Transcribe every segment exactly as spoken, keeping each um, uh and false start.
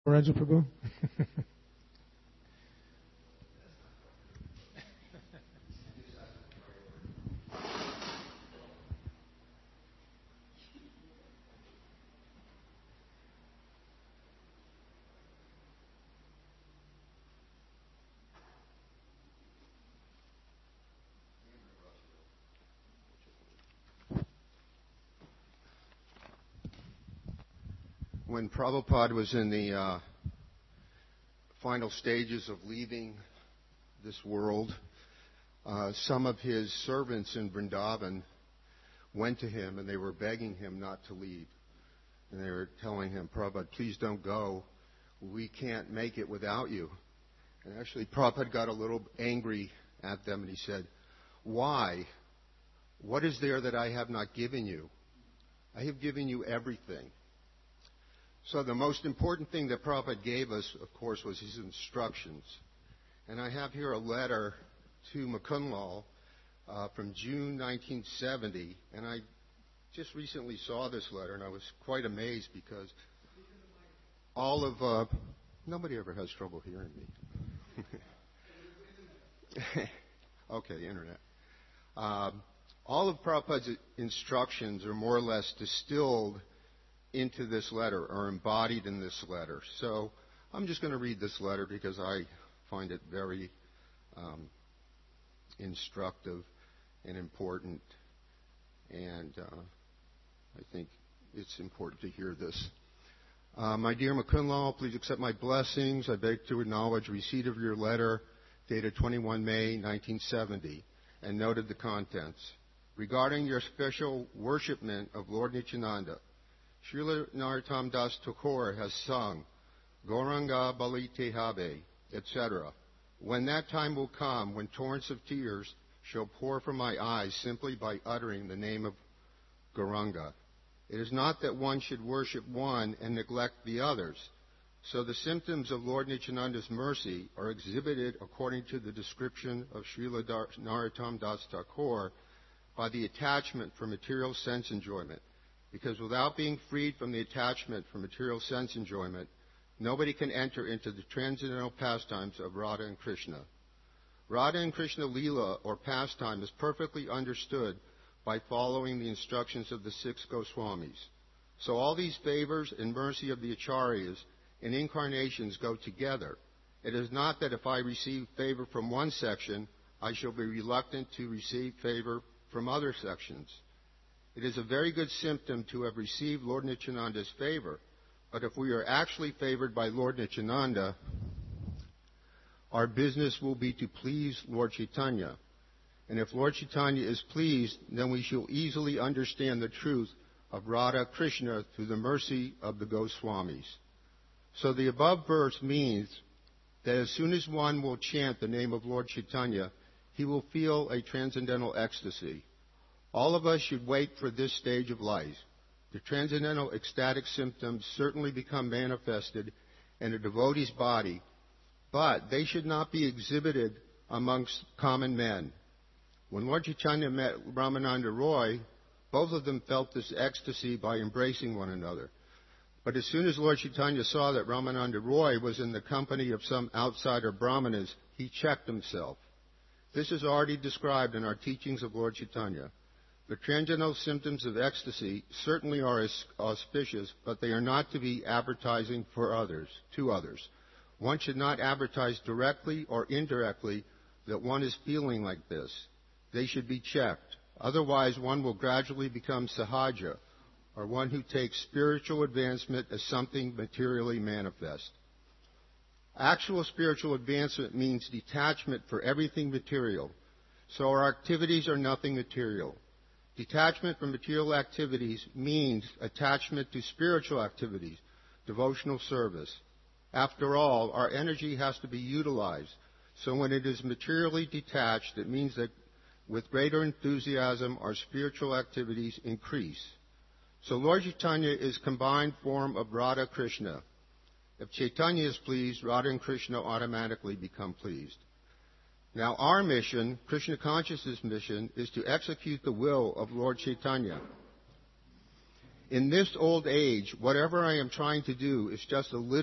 Raja Prabhu. When Prabhupada was in the uh, final stages of leaving this world, uh, some of his servants in Vrindavan went to him and they were begging him not to leave. And they were telling him, Prabhupada, please don't go. We can't make it without you. And actually, Prabhupada got a little angry at them and he said, why? What is there that I have not given you? I have given you everything. So the most important thing that Prabhupada gave us, of course, was his instructions. And I have here a letter to Mukundlal uh, from June nineteen seventy. And I just recently saw this letter, and I was quite amazed because all of... Uh, nobody ever has trouble hearing me. Okay, the Internet. Um, all of Prabhupada's instructions are more or less distilled into this letter, or embodied in this letter. So I'm just going to read this letter because I find it very um, instructive and important, and uh, I think it's important to hear this. Uh, my dear Mukundlal, please accept my blessings. I beg to acknowledge receipt of your letter dated the twenty-first of May, nineteen seventy, and noted the contents. Regarding your special worshipment of Lord Nityananda, Srila Narottam Das Thakur has sung, Gauranga Bali Tehabe, et cetera. When that time will come, when torrents of tears shall pour from my eyes simply by uttering the name of Gauranga. It is not that one should worship one and neglect the others. So the symptoms of Lord Nityananda's mercy are exhibited according to the description of Srila Narottam Das Thakur by the attachment for material sense enjoyment. Because without being freed from the attachment for material sense enjoyment, nobody can enter into the transcendental pastimes of Radha and Krishna. Radha and Krishna Leela, or pastime, is perfectly understood by following the instructions of the six Goswamis. So all these favors and mercy of the Acharyas and incarnations go together. It is not that if I receive favor from one section, I shall be reluctant to receive favor from other sections. It is a very good symptom to have received Lord Nityananda's favor, but if we are actually favored by Lord Nityananda, our business will be to please Lord Chaitanya. And if Lord Chaitanya is pleased, then we shall easily understand the truth of Radha Krishna through the mercy of the Goswamis. So the above verse means that as soon as one will chant the name of Lord Chaitanya, he will feel a transcendental ecstasy. All of us should wait for this stage of life. The transcendental ecstatic symptoms certainly become manifested in a devotee's body, but they should not be exhibited amongst common men. When Lord Chaitanya met Ramananda Roy, both of them felt this ecstasy by embracing one another. But as soon as Lord Chaitanya saw that Ramananda Roy was in the company of some outsider brahmanas, he checked himself. This is already described in our teachings of Lord Chaitanya. The transcendental symptoms of ecstasy certainly are auspicious, but they are not to be advertising for others, to others. One should not advertise directly or indirectly that one is feeling like this. They should be checked. Otherwise, one will gradually become sahaja, or one who takes spiritual advancement as something materially manifest. Actual spiritual advancement means detachment for everything material. So our activities are nothing material. Detachment from material activities means attachment to spiritual activities, devotional service. After all, our energy has to be utilized. So when it is materially detached, it means that with greater enthusiasm, our spiritual activities increase. So Lord Chaitanya is combined form of Radha Krishna. If Chaitanya is pleased, Radha and Krishna automatically become pleased. Now our mission, Krishna Consciousness mission, is to execute the will of Lord Chaitanya. In this old age, whatever I am trying to do is just a little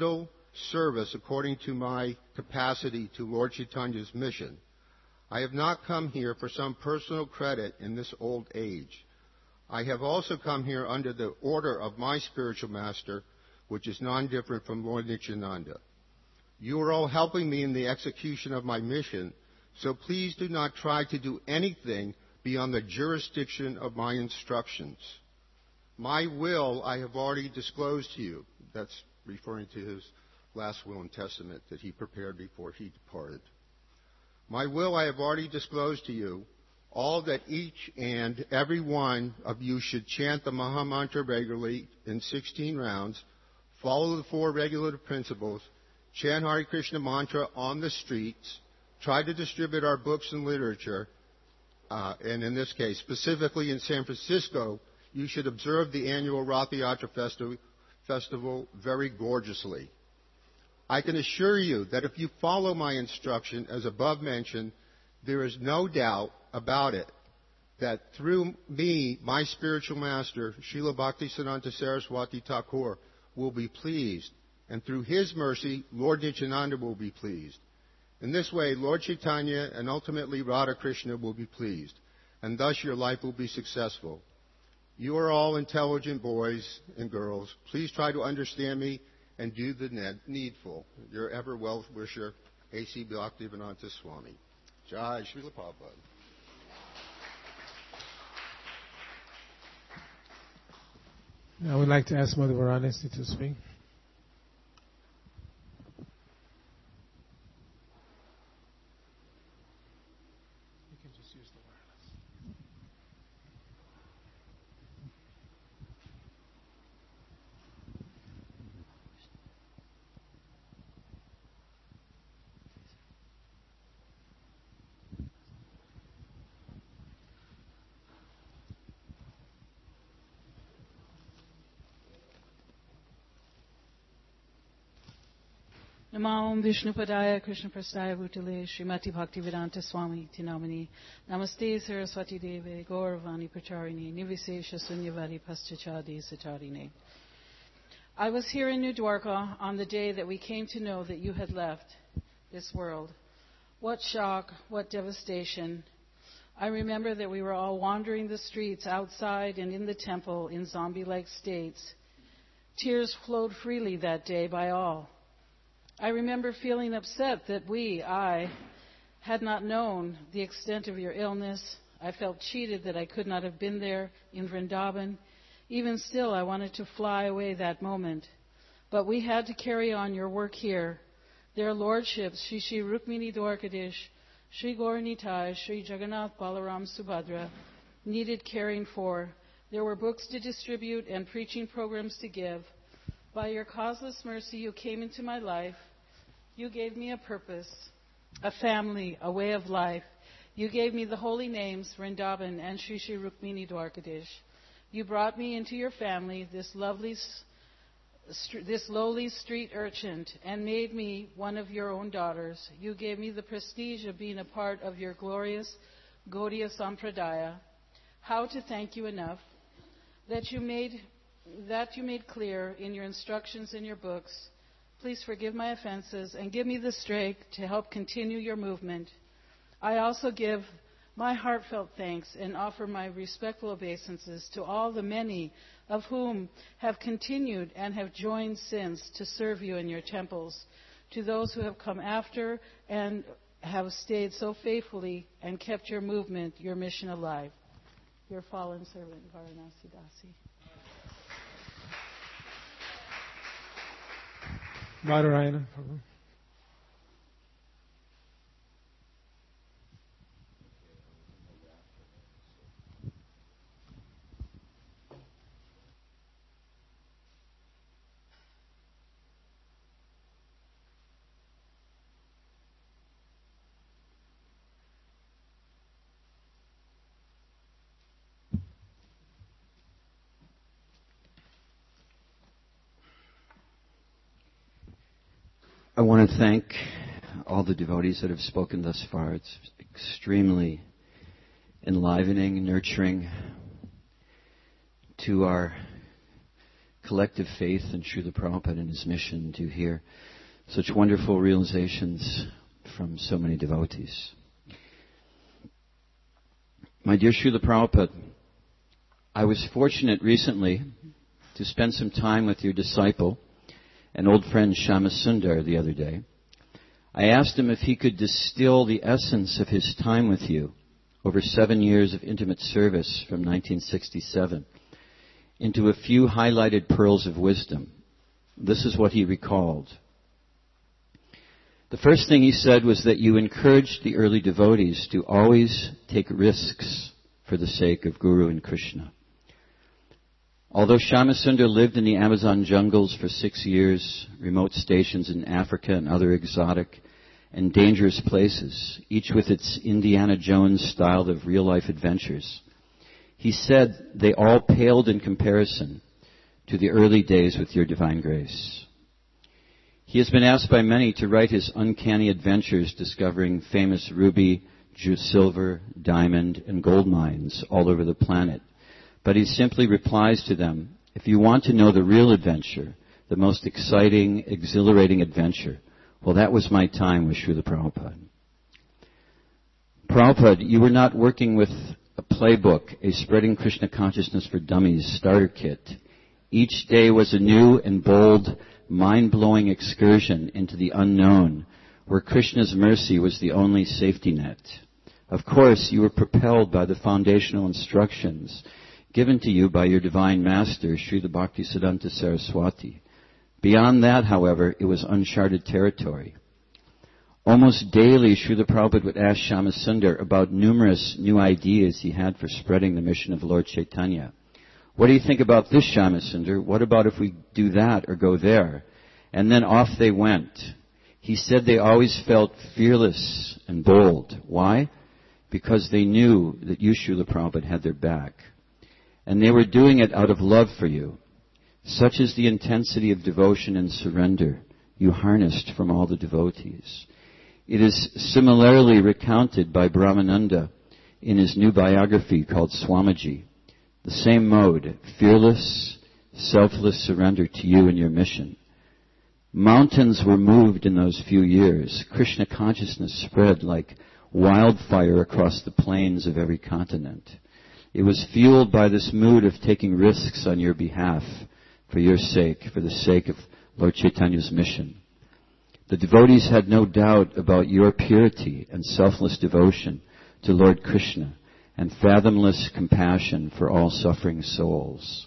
service according to my capacity to Lord Chaitanya's mission. I have not come here for some personal credit in this old age. I have also come here under the order of my spiritual master, which is non-different from Lord Nityananda. You are all helping me in the execution of my mission, so please do not try to do anything beyond the jurisdiction of my instructions. My will I have already disclosed to you. That's referring to his last will and testament that he prepared before he departed. My will I have already disclosed to you, all that each and every one of you should chant the Maha Mantra regularly in sixteen rounds, follow the four regulative principles, chant Hare Krishna mantra on the streets, try to distribute our books and literature, uh, and in this case, specifically in San Francisco, you should observe the annual Rath Yatra festi- festival very gorgeously. I can assure you that if you follow my instruction, as above mentioned, there is no doubt about it that through me, my spiritual master, Srila Bhaktisiddhanta Saraswati Thakur, will be pleased. And through his mercy, Lord Nityananda will be pleased. In this way, Lord Chaitanya and ultimately Radha Krishna will be pleased. And thus your life will be successful. You are all intelligent boys and girls. Please try to understand me and do the needful. Your ever well-wisher, A C Bhaktivedanta Swami. Jai Srila Prabhupada. I would like to ask Mother Varanasi to speak. You can just use the wireless. Namo Vishnupadaya Krishna Prastaya Bhutale Srimati Bhaktivedanta Swami Tinamani Namaste Saraswati Deve Gauravani Pracharini Nivesesha Sunyavari Paschachadi Satarine. I was here in New Dwarka on the day that we came to know that you had left this world. What shock, what devastation. I remember that we were all wandering the streets outside and in the temple in zombie-like states. Tears flowed freely that day by all. I remember feeling upset that we, I, had not known the extent of your illness. I felt cheated that I could not have been there in Vrindavan. Even still, I wanted to fly away that moment. But we had to carry on your work here. Their lordships, Shri Shri Rukmini Dwarkadish, Shri Gaur Nitai, Shri Jagannath Balaram Subhadra, needed caring for. There were books to distribute and preaching programs to give. By your causeless mercy, you came into my life. You gave me a purpose, a family, a way of life. You gave me the holy names, Vrindavan and Shri Shri Rukmini Dwarkadish. You brought me into your family, this lovely, this lowly street urchin, and made me one of your own daughters. You gave me the prestige of being a part of your glorious Gaudiya Sampradaya. How to thank you enough that you made that you made clear in your instructions in your books. Please forgive my offenses and give me the strength to help continue your movement. I also give my heartfelt thanks and offer my respectful obeisances to all the many of whom have continued and have joined since to serve you in your temples, to those who have come after and have stayed so faithfully and kept your movement, your mission alive. Your fallen servant, Varanasi Dasi. Madhurayana. I want to thank all the devotees that have spoken thus far. It's extremely enlivening, nurturing to our collective faith in Srila Prabhupada and his mission to hear Such wonderful realizations from so many devotees. My dear Srila Prabhupada, I was fortunate recently to spend some time with your disciple, an old friend Shama Sundar, the other day. I asked him if he could distill the essence of his time with you over seven years of intimate service from nineteen sixty-seven into a few highlighted pearls of wisdom. This is what he recalled. The first thing he said was that you encouraged the early devotees to always take risks for the sake of Guru and Krishna. Although Shama Sundar lived in the Amazon jungles for six years, remote stations in Africa and other exotic and dangerous places, each with its Indiana Jones style of real-life adventures, he said they all paled in comparison to the early days with your divine grace. He has been asked by many to write his uncanny adventures discovering famous ruby, silver, diamond, and gold mines all over the planet. But he simply replies to them, if you want to know the real adventure, the most exciting, exhilarating adventure, well, that was my time with Srila Prabhupada. Prabhupada, you were not working with a playbook, a Spreading Krishna Consciousness for Dummies starter kit. Each day was a new and bold, mind-blowing excursion into the unknown, where Krishna's mercy was the only safety net. Of course, you were propelled by the foundational instructions given to you by your divine master, Srila Bhaktisiddhanta Saraswati. Beyond that, however, it was uncharted territory. Almost daily, Srila Prabhupada would ask Shama Sundar about numerous new ideas he had for spreading the mission of Lord Chaitanya. What do you think about this, Shama Sundar? What about if we do that or go there? And then off they went. He said they always felt fearless and bold. Why? Because they knew that you, Srila Prabhupada, had their back. And they were doing it out of love for you. Such is the intensity of devotion and surrender you harnessed from all the devotees. It is similarly recounted by Brahmananda in his new biography called Swamiji. The same mode, fearless, selfless surrender to you and your mission. Mountains were moved in those few years. Krishna consciousness spread like wildfire across the plains of every continent. It was fueled by this mood of taking risks on your behalf, for your sake, for the sake of Lord Chaitanya's mission. The devotees had no doubt about your purity and selfless devotion to Lord Krishna and fathomless compassion for all suffering souls.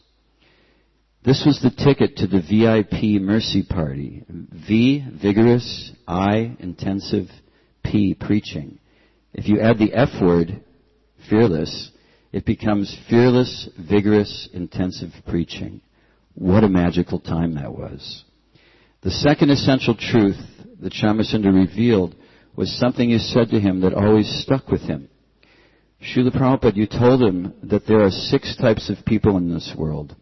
This was the ticket to the V I P mercy party. V, vigorous, I, intensive, P, preaching. If you add the F word, fearless, it becomes fearless, vigorous, intensive preaching. What a magical time that was. The second essential truth that Shama Sundar revealed was something you said to him that always stuck with him. Srila Prabhupada, you told him that there are six types of people in this world.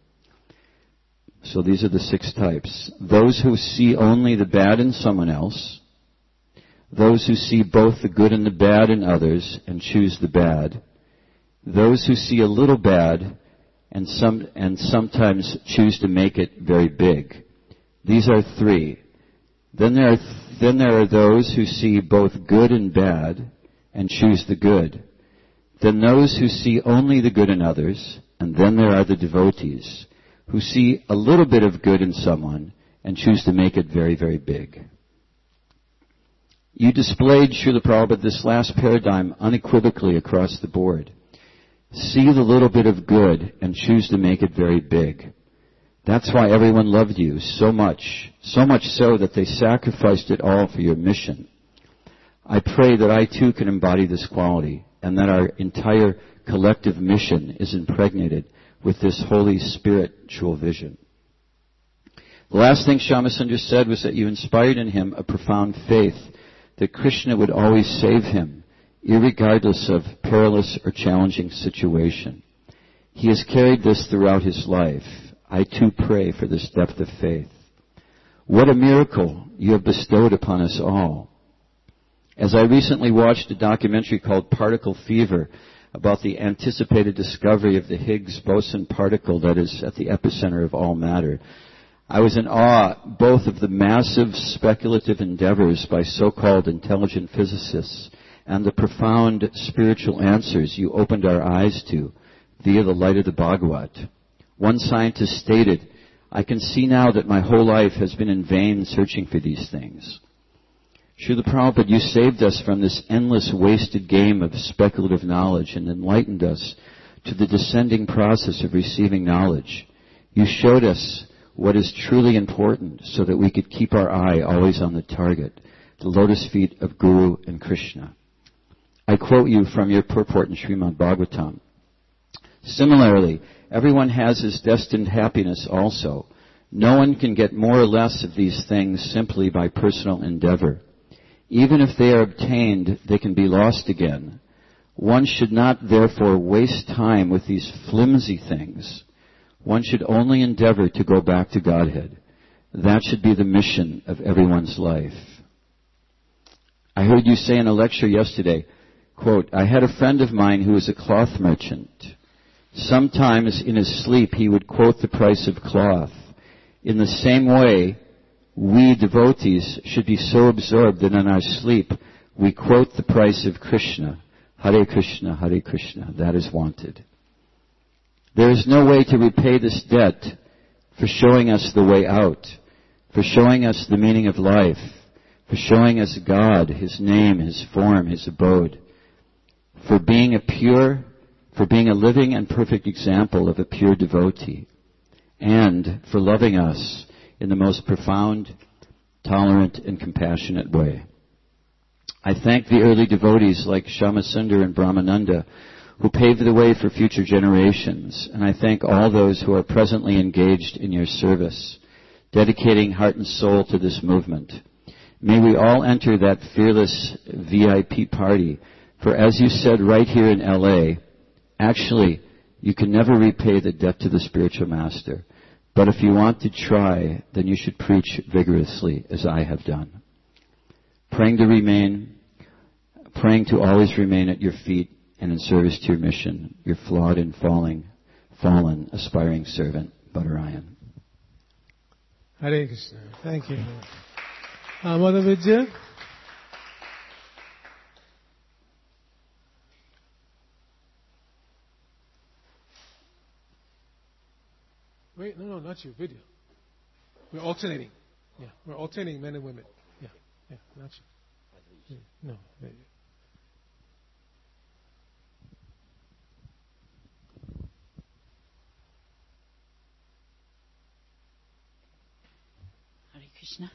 So these are the six types. Those who see only the bad in someone else. Those who see both the good and the bad in others and choose the bad. Those who see a little bad and some and sometimes choose to make it very big. These are three. Then there are then there are those who see both good and bad and choose the good. Then those who see only the good in others, and then there are the devotees who see a little bit of good in someone and choose to make it very, very big. You displayed, Srila Prabhupada, this last paradigm unequivocally across the board. See the little bit of good and choose to make it very big. That's why everyone loved you so much, so much so that they sacrificed it all for your mission. I pray that I too can embody this quality and that our entire collective mission is impregnated with this Holy Spiritual vision. The last thing Shama Sundar said was that you inspired in him a profound faith that Krishna would always save him, irregardless of perilous or challenging situation. He has carried this throughout his life. I too pray for this depth of faith. What a miracle you have bestowed upon us all. As I recently watched a documentary called Particle Fever about the anticipated discovery of the Higgs boson particle that is at the epicenter of all matter, I was in awe both of the massive speculative endeavors by so-called intelligent physicists and the profound spiritual answers you opened our eyes to via the light of the Bhagavad. One scientist stated, "I can see now that my whole life has been in vain searching for these things." Srila Prabhupada, you saved us from this endless wasted game of speculative knowledge and enlightened us to the descending process of receiving knowledge. You showed us what is truly important so that we could keep our eye always on the target, the lotus feet of Guru and Krishna. I quote you from your purport in Srimad Bhagavatam. Similarly, everyone has his destined happiness also. No one can get more or less of these things simply by personal endeavor. Even if they are obtained, they can be lost again. One should not therefore waste time with these flimsy things. One should only endeavor to go back to Godhead. That should be the mission of everyone's life. I heard you say in a lecture yesterday, quote, "I had a friend of mine who was a cloth merchant. Sometimes in his sleep he would quote the price of cloth. In the same way, we devotees should be so absorbed that in our sleep we quote the price of Krishna. Hare Krishna, Hare Krishna. That is wanted. There is no way to repay this debt for showing us the way out, for showing us the meaning of life, for showing us God, His name, His form, His abode, for being a pure, for being a living and perfect example of a pure devotee, and for loving us in the most profound, tolerant, and compassionate way. I thank the early devotees like Shyamasundar and Brahmananda who paved the way for future generations, and I thank all those who are presently engaged in your service, dedicating heart and soul to this movement. May we all enter that fearless V I P party, for as you said right here in L A, actually, you can never repay the debt to the spiritual master. But if you want to try, then you should preach vigorously, as I have done. Praying to remain, praying to always remain at your feet and in service to your mission, your flawed and falling, fallen, aspiring servant, Badarayan. Hare Krishna. Thank you. Uh, Mother Vidya? Wait, no, no, not you. Video. We're alternating. Yeah, we're alternating men and women. Yeah, yeah, not you. Yeah, no, there you. Hare Krishna.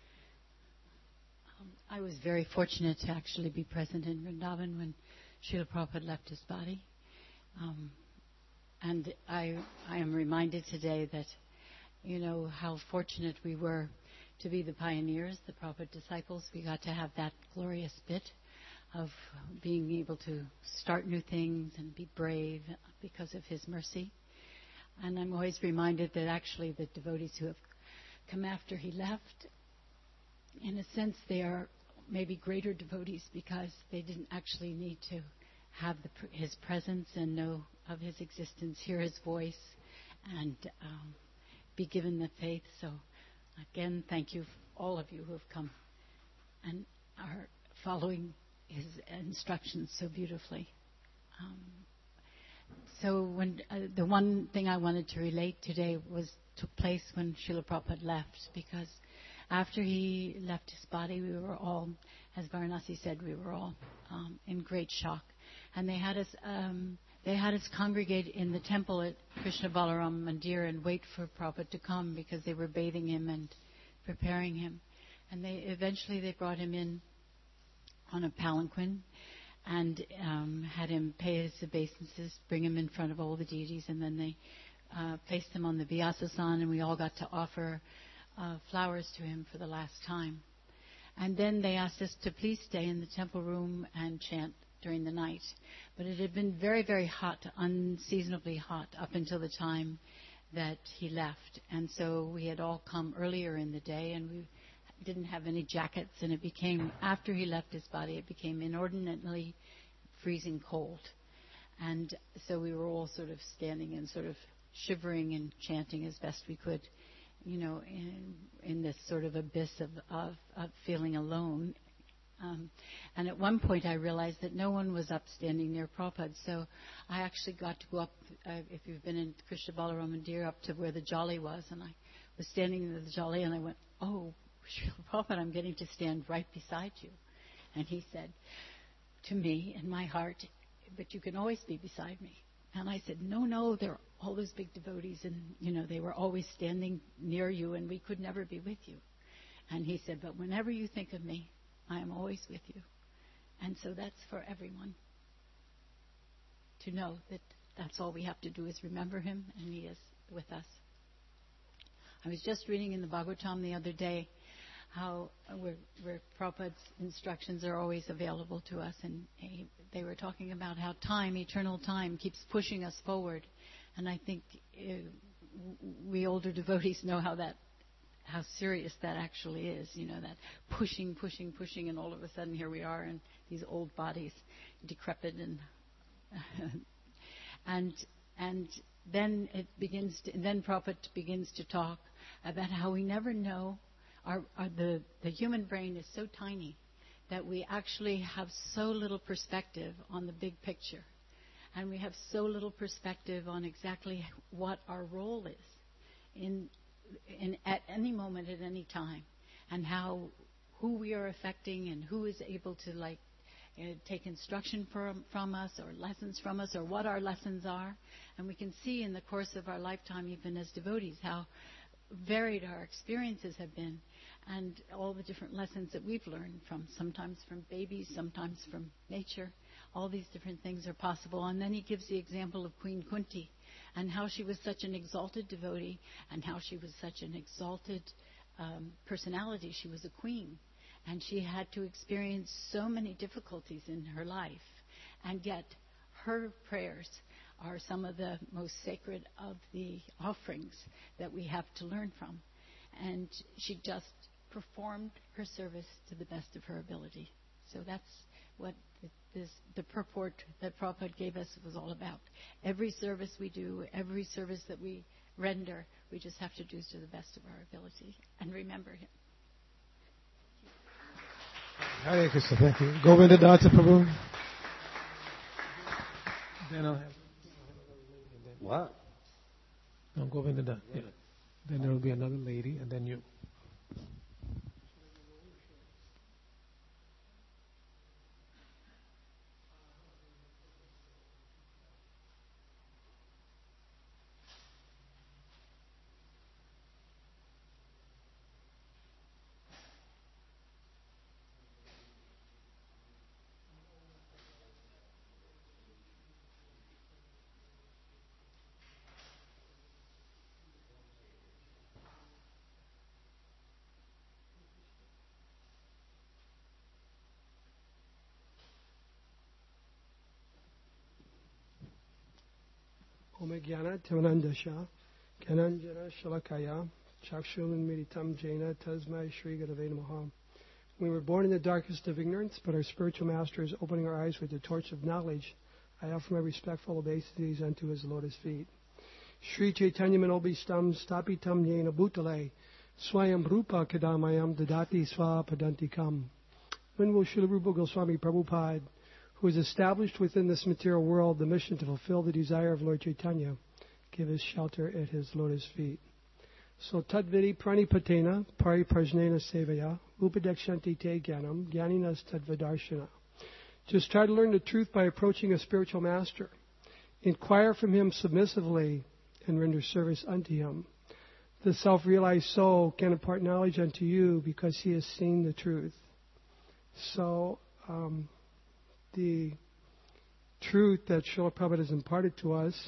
Um, I was very fortunate to actually be present in Vrindavan when Srila Prabhupada left his body. Um, And I, I am reminded today that, you know, how fortunate we were to be the pioneers, the Prabhupada disciples. We got to have that glorious bit of being able to start new things and be brave because of his mercy. And I'm always reminded that actually the devotees who have come after he left, in a sense, they are maybe greater devotees because they didn't actually need to have the, his presence and know of his existence, hear his voice, and um, be given the faith. So, again, thank you, all of you who have come and are following his instructions so beautifully. Um, so, when uh, the one thing I wanted to relate today was took place when Srila Prabhupada left, because after he left his body, we were all, as Varanasi said, we were all um, in great shock. And they had us um, they had us congregate in the temple at Krishna Balaram Mandir and wait for Prabhupada to come because they were bathing him and preparing him. And they eventually they brought him in on a palanquin and um, had him pay his obeisances, bring him in front of all the deities, and then they uh, placed him on the Vyasasan, and we all got to offer uh, flowers to him for the last time. And then they asked us to please stay in the temple room and chant during the night. But it had been very, very hot, unseasonably hot, up until the time that he left. And so we had all come earlier in the day, and we didn't have any jackets, and it became, after he left his body, it became inordinately freezing cold. And so we were all sort of standing and sort of shivering and chanting as best we could you know, in, in this sort of abyss of, of, of feeling alone. Um, and at one point I realized that no one was up standing near Prabhupada, so I actually got to go up, uh, if you've been in Krishna Balaram Mandir, up to where the Jolly was, and I was standing in the Jolly, and I went, oh, Srila Prabhupada, I'm getting to stand right beside you. And he said to me in my heart, but you can always be beside me. And I said, no, no, there are all those big devotees, and, you know, they were always standing near you, and we could never be with you. And he said, but whenever you think of me, I am always with you. And so that's for everyone to know that that's all we have to do is remember him, and he is with us. I was just reading in the Bhagavatam the other day how where, where Prabhupada's instructions are always available to us, and he, they were talking about how time, eternal time, keeps pushing us forward. And I think uh, we older devotees know how that how serious that actually is, you know, that pushing, pushing, pushing, and all of a sudden here we are in these old bodies, decrepit, and and and then it begins to, then Prabhupada begins to talk about how we never know, our, our the the human brain is so tiny that we actually have so little perspective on the big picture, and we have so little perspective on exactly what our role is in In, at any moment, at any time, and how who we are affecting and who is able to like uh, take instruction from from us or lessons from us or what our lessons are. And we can see in the course of our lifetime, even as devotees, how varied our experiences have been, and all the different lessons that we've learned from, sometimes from babies, sometimes from nature. All these different things are possible. And then he gives the example of Queen Kunti, and how she was such an exalted devotee, and how she was such an exalted um, personality. She was a queen, and she had to experience so many difficulties in her life, and yet her prayers are some of the most sacred of the offerings that we have to learn from. And she just performed her service to the best of her ability. So that's what this, the purport that Prabhupada gave us was all about. Every service we do, every service that we render, we just have to do to the best of our ability and remember him. Hare Krishna, thank you. Govinda Datta Prabhu. Then I'll have. What? No, Govinda Datta. Yeah. Then there will be another lady, and then you. Omegyana Timanandasha, Kananjana Shalakaya, Chakshulin Meditam Jaina, Tasmai Shri Gadave Namaha. We were born in the darkest of ignorance, but our spiritual master is opening our eyes with the torch of knowledge. I offer my respectful obeisances unto his lotus feet. Shri Chaitanya Manobistam Stapitam Yena Bhutale, Swayam Rupa Kadamayam Dadati Swa Padantikam. When will Srila Rupa Goswami Prabhupada, who has established within this material world the mission to fulfill the desire of Lord Chaitanya, give his shelter at his lotus feet? So tadvidi pranipatena pariprajnena sevaya upadekshanti te jnanam jnaninas tadvadarshana. Just try to learn the truth by approaching a spiritual master. Inquire from him submissively and render service unto him. The self-realized soul can impart knowledge unto you because he has seen the truth. So, um, the truth that Srila Prabhupada has imparted to us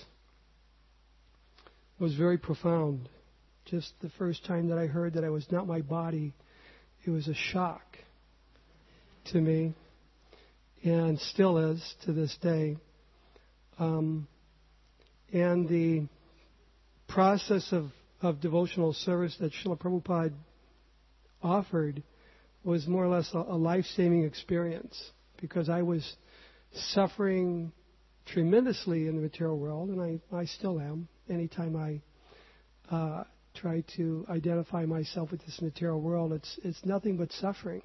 was very profound. Just the first time that I heard that I was not my body, it was a shock to me, and still is to this day. Um, and the process of, of devotional service that Srila Prabhupada offered was more or less a, a life-saving experience, because I was suffering tremendously in the material world, and I, I still am. Anytime I uh, try to identify myself with this material world. It's it's nothing but suffering.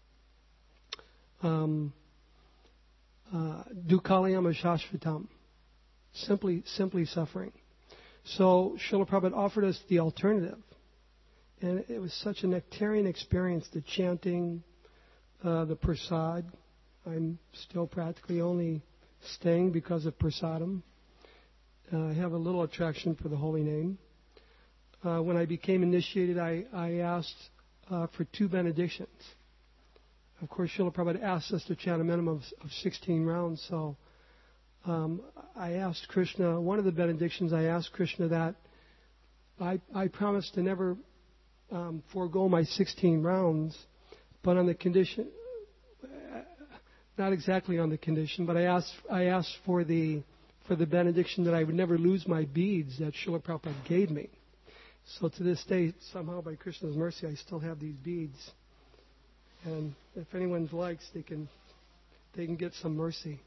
Um, uh, Dukkhalayam Shashvatam. Simply, simply suffering. So Srila Prabhupada offered us the alternative. And it was such a nectarian experience, the chanting, uh, the prasad. I'm still practically only staying because of prasadam. Uh, I have a little attraction for the holy name. Uh, when I became initiated, I, I asked uh, for two benedictions. Of course, Srila Prabhupada asked us to chant a minimum of, of sixteen rounds, so um, I asked Krishna, one of the benedictions, I asked Krishna that I, I promised to never um, forego my sixteen rounds, but on the condition, not exactly on the condition, but I asked I asked for the for the benediction that I would never lose my beads that Srila Prabhupada gave me. So to this day, somehow by Krishna's mercy, I still have these beads. And if anyone likes, they can they can get some mercy.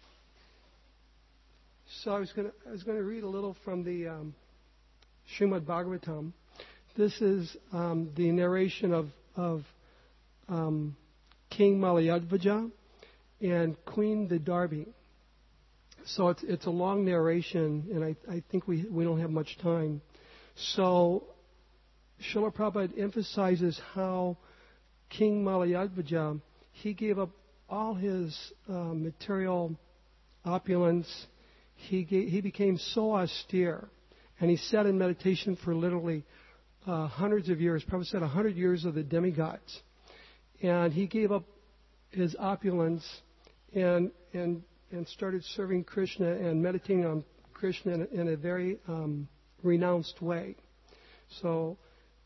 So I was going to I was going to read a little from the um, Srimad Bhagavatam. This is um, the narration of of um, King Malayadvaja and Queen Vidarbi. So it's it's a long narration, and I I think we we don't have much time. So Srila Prabhupada emphasizes how King Malayadvaja, he gave up all his uh, material opulence. He gave, he became so austere, and he sat in meditation for literally uh, hundreds of years. Prabhupada said a hundred years of the demigods, and he gave up his opulence and and and started serving Krishna and meditating on Krishna in a, in a very um, renounced way. So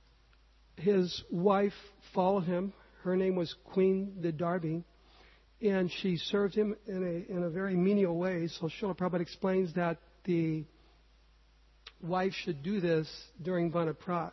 his wife followed him. Her name was Queen Vidarbi, and she served him in a in a very menial way. So Srila Prabhupada explains that the wife should do this during Vanapras.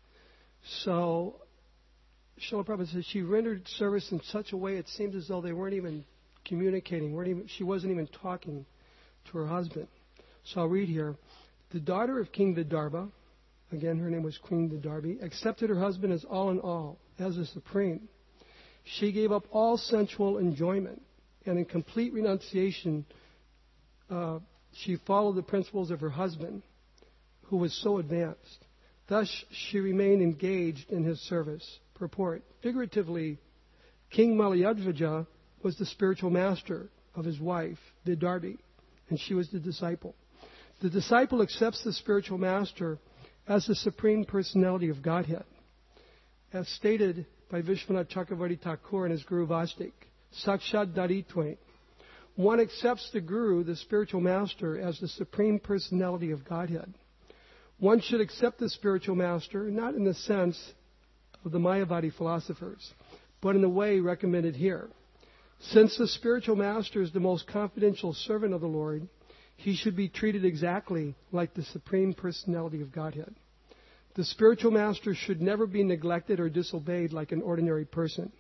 So Srila Prabhupada says she rendered service in such a way it seems as though they weren't even communicating, weren't even, she wasn't even talking to her husband. So I'll read here. The daughter of King Vidarba, again her name was Queen Vidarbi, accepted her husband as all in all, as a supreme. She gave up all sensual enjoyment, and in complete renunciation, uh, she followed the principles of her husband, who was so advanced. Thus, she remained engaged in his service. Purport. Figuratively, King Malayadvaja was the spiritual master of his wife, Vidarbi, and she was the disciple. The disciple accepts the spiritual master as the Supreme Personality of Godhead. As stated by Vishwanath Chakravarti Thakur and his Guru Vastik, Sakshat Daritve. One accepts the Guru, the spiritual master, as the Supreme Personality of Godhead. One should accept the spiritual master, not in the sense of the Mayavadi philosophers, but in the way recommended here. Since the spiritual master is the most confidential servant of the Lord, he should be treated exactly like the Supreme Personality of Godhead. The spiritual master should never be neglected or disobeyed like an ordinary person.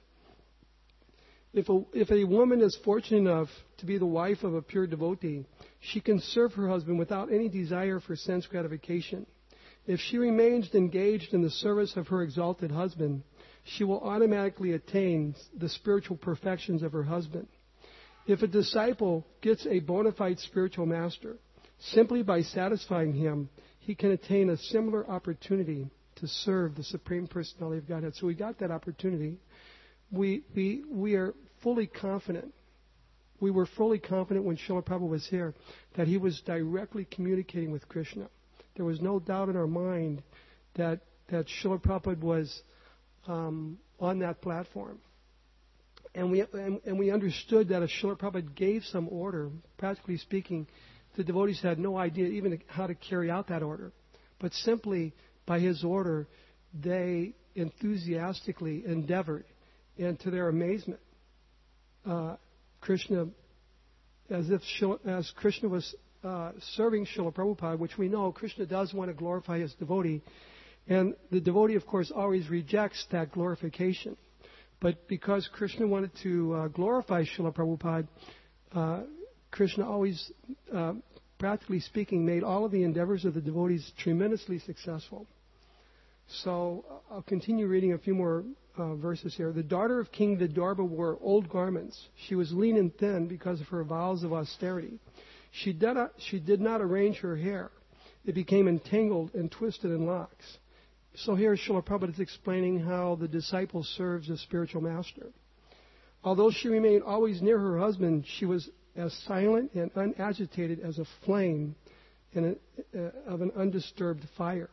If a, if a woman is fortunate enough to be the wife of a pure devotee, she can serve her husband without any desire for sense gratification. If she remains engaged in the service of her exalted husband, she will automatically attain the spiritual perfections of her husband. If a disciple gets a bona fide spiritual master, simply by satisfying him, he can attain a similar opportunity to serve the Supreme Personality of Godhead. So we got that opportunity. We, we, we are fully confident. We were fully confident when Srila Prabhupada was here that he was directly communicating with Krishna. There was no doubt in our mind that, that Srila Prabhupada was um, on that platform. And we, and, and we understood that if Srila Prabhupada gave some order, practically speaking, the devotees had no idea even how to carry out that order. But simply by his order, they enthusiastically endeavored. And to their amazement, uh, Krishna, as if Shila, as Krishna was uh, serving Srila Prabhupada, which we know Krishna does want to glorify his devotee, and the devotee, of course, always rejects that glorification. But because Krishna wanted to uh, glorify Srila Prabhupada, uh, Krishna always, uh, practically speaking, made all of the endeavors of the devotees tremendously successful. So uh, I'll continue reading a few more uh, verses here. The daughter of King Vidarbha wore old garments. She was lean and thin because of her vows of austerity. She did not, she did not arrange her hair. It became entangled and twisted in locks. So here Srila Prabhupada is explaining how the disciple serves a spiritual master. Although she remained always near her husband, she was as silent and unagitated as a flame in a, uh, of an undisturbed fire.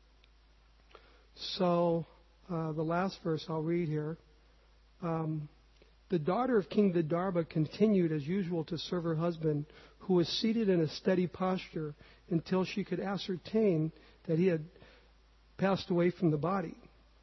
So uh, the last verse I'll read here. Um, the daughter of King Vidarbha continued as usual to serve her husband, who was seated in a steady posture until she could ascertain that he had passed away from the body.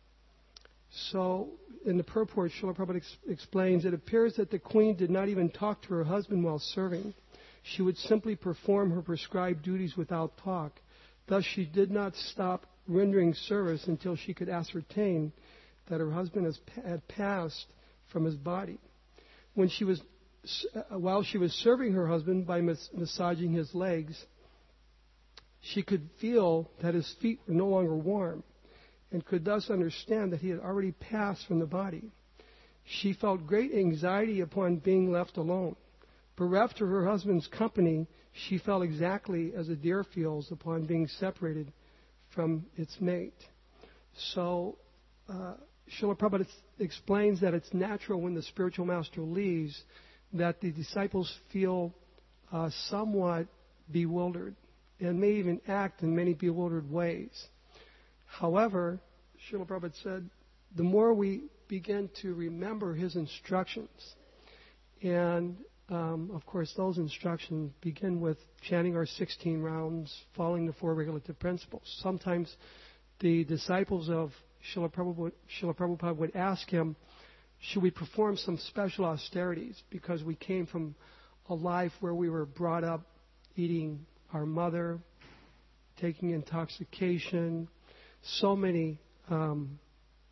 So in the purport, Srila Prabhupada ex- explains, it appears that the queen did not even talk to her husband while serving. She would simply perform her prescribed duties without talk. Thus, she did not stop rendering service until she could ascertain that her husband has, had passed from his body. When she was, uh, while she was serving her husband by mas- massaging his legs, she could feel that his feet were no longer warm, and could thus understand that he had already passed from the body. She felt great anxiety upon being left alone. Bereft of her husband's company, she felt exactly as a deer feels upon being separated from its mate. So, uh, Srila Prabhupada explains that it's natural when the spiritual master leaves that the disciples feel uh, somewhat bewildered and may even act in many bewildered ways. However, Srila Prabhupada said, the more we begin to remember his instructions, and um, of course those instructions begin with chanting our sixteen rounds, following the four regulative principles. Sometimes the disciples of Srila Prabhupada, Srila Prabhupada would ask him, should we perform some special austerities because we came from a life where we were brought up eating our mother, taking intoxication, so many um,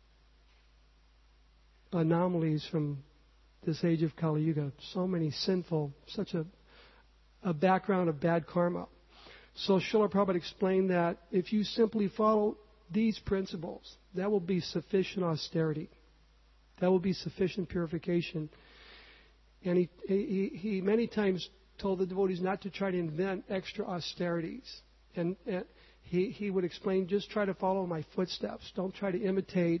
anomalies from this age of Kali Yuga, so many sinful, such a, a background of bad karma. So Srila Prabhupada explained that if you simply follow these principles, that will be sufficient austerity. That will be sufficient purification. And he, he, he many times told the devotees not to try to invent extra austerities. And, and he, he would explain, just try to follow my footsteps. Don't try to imitate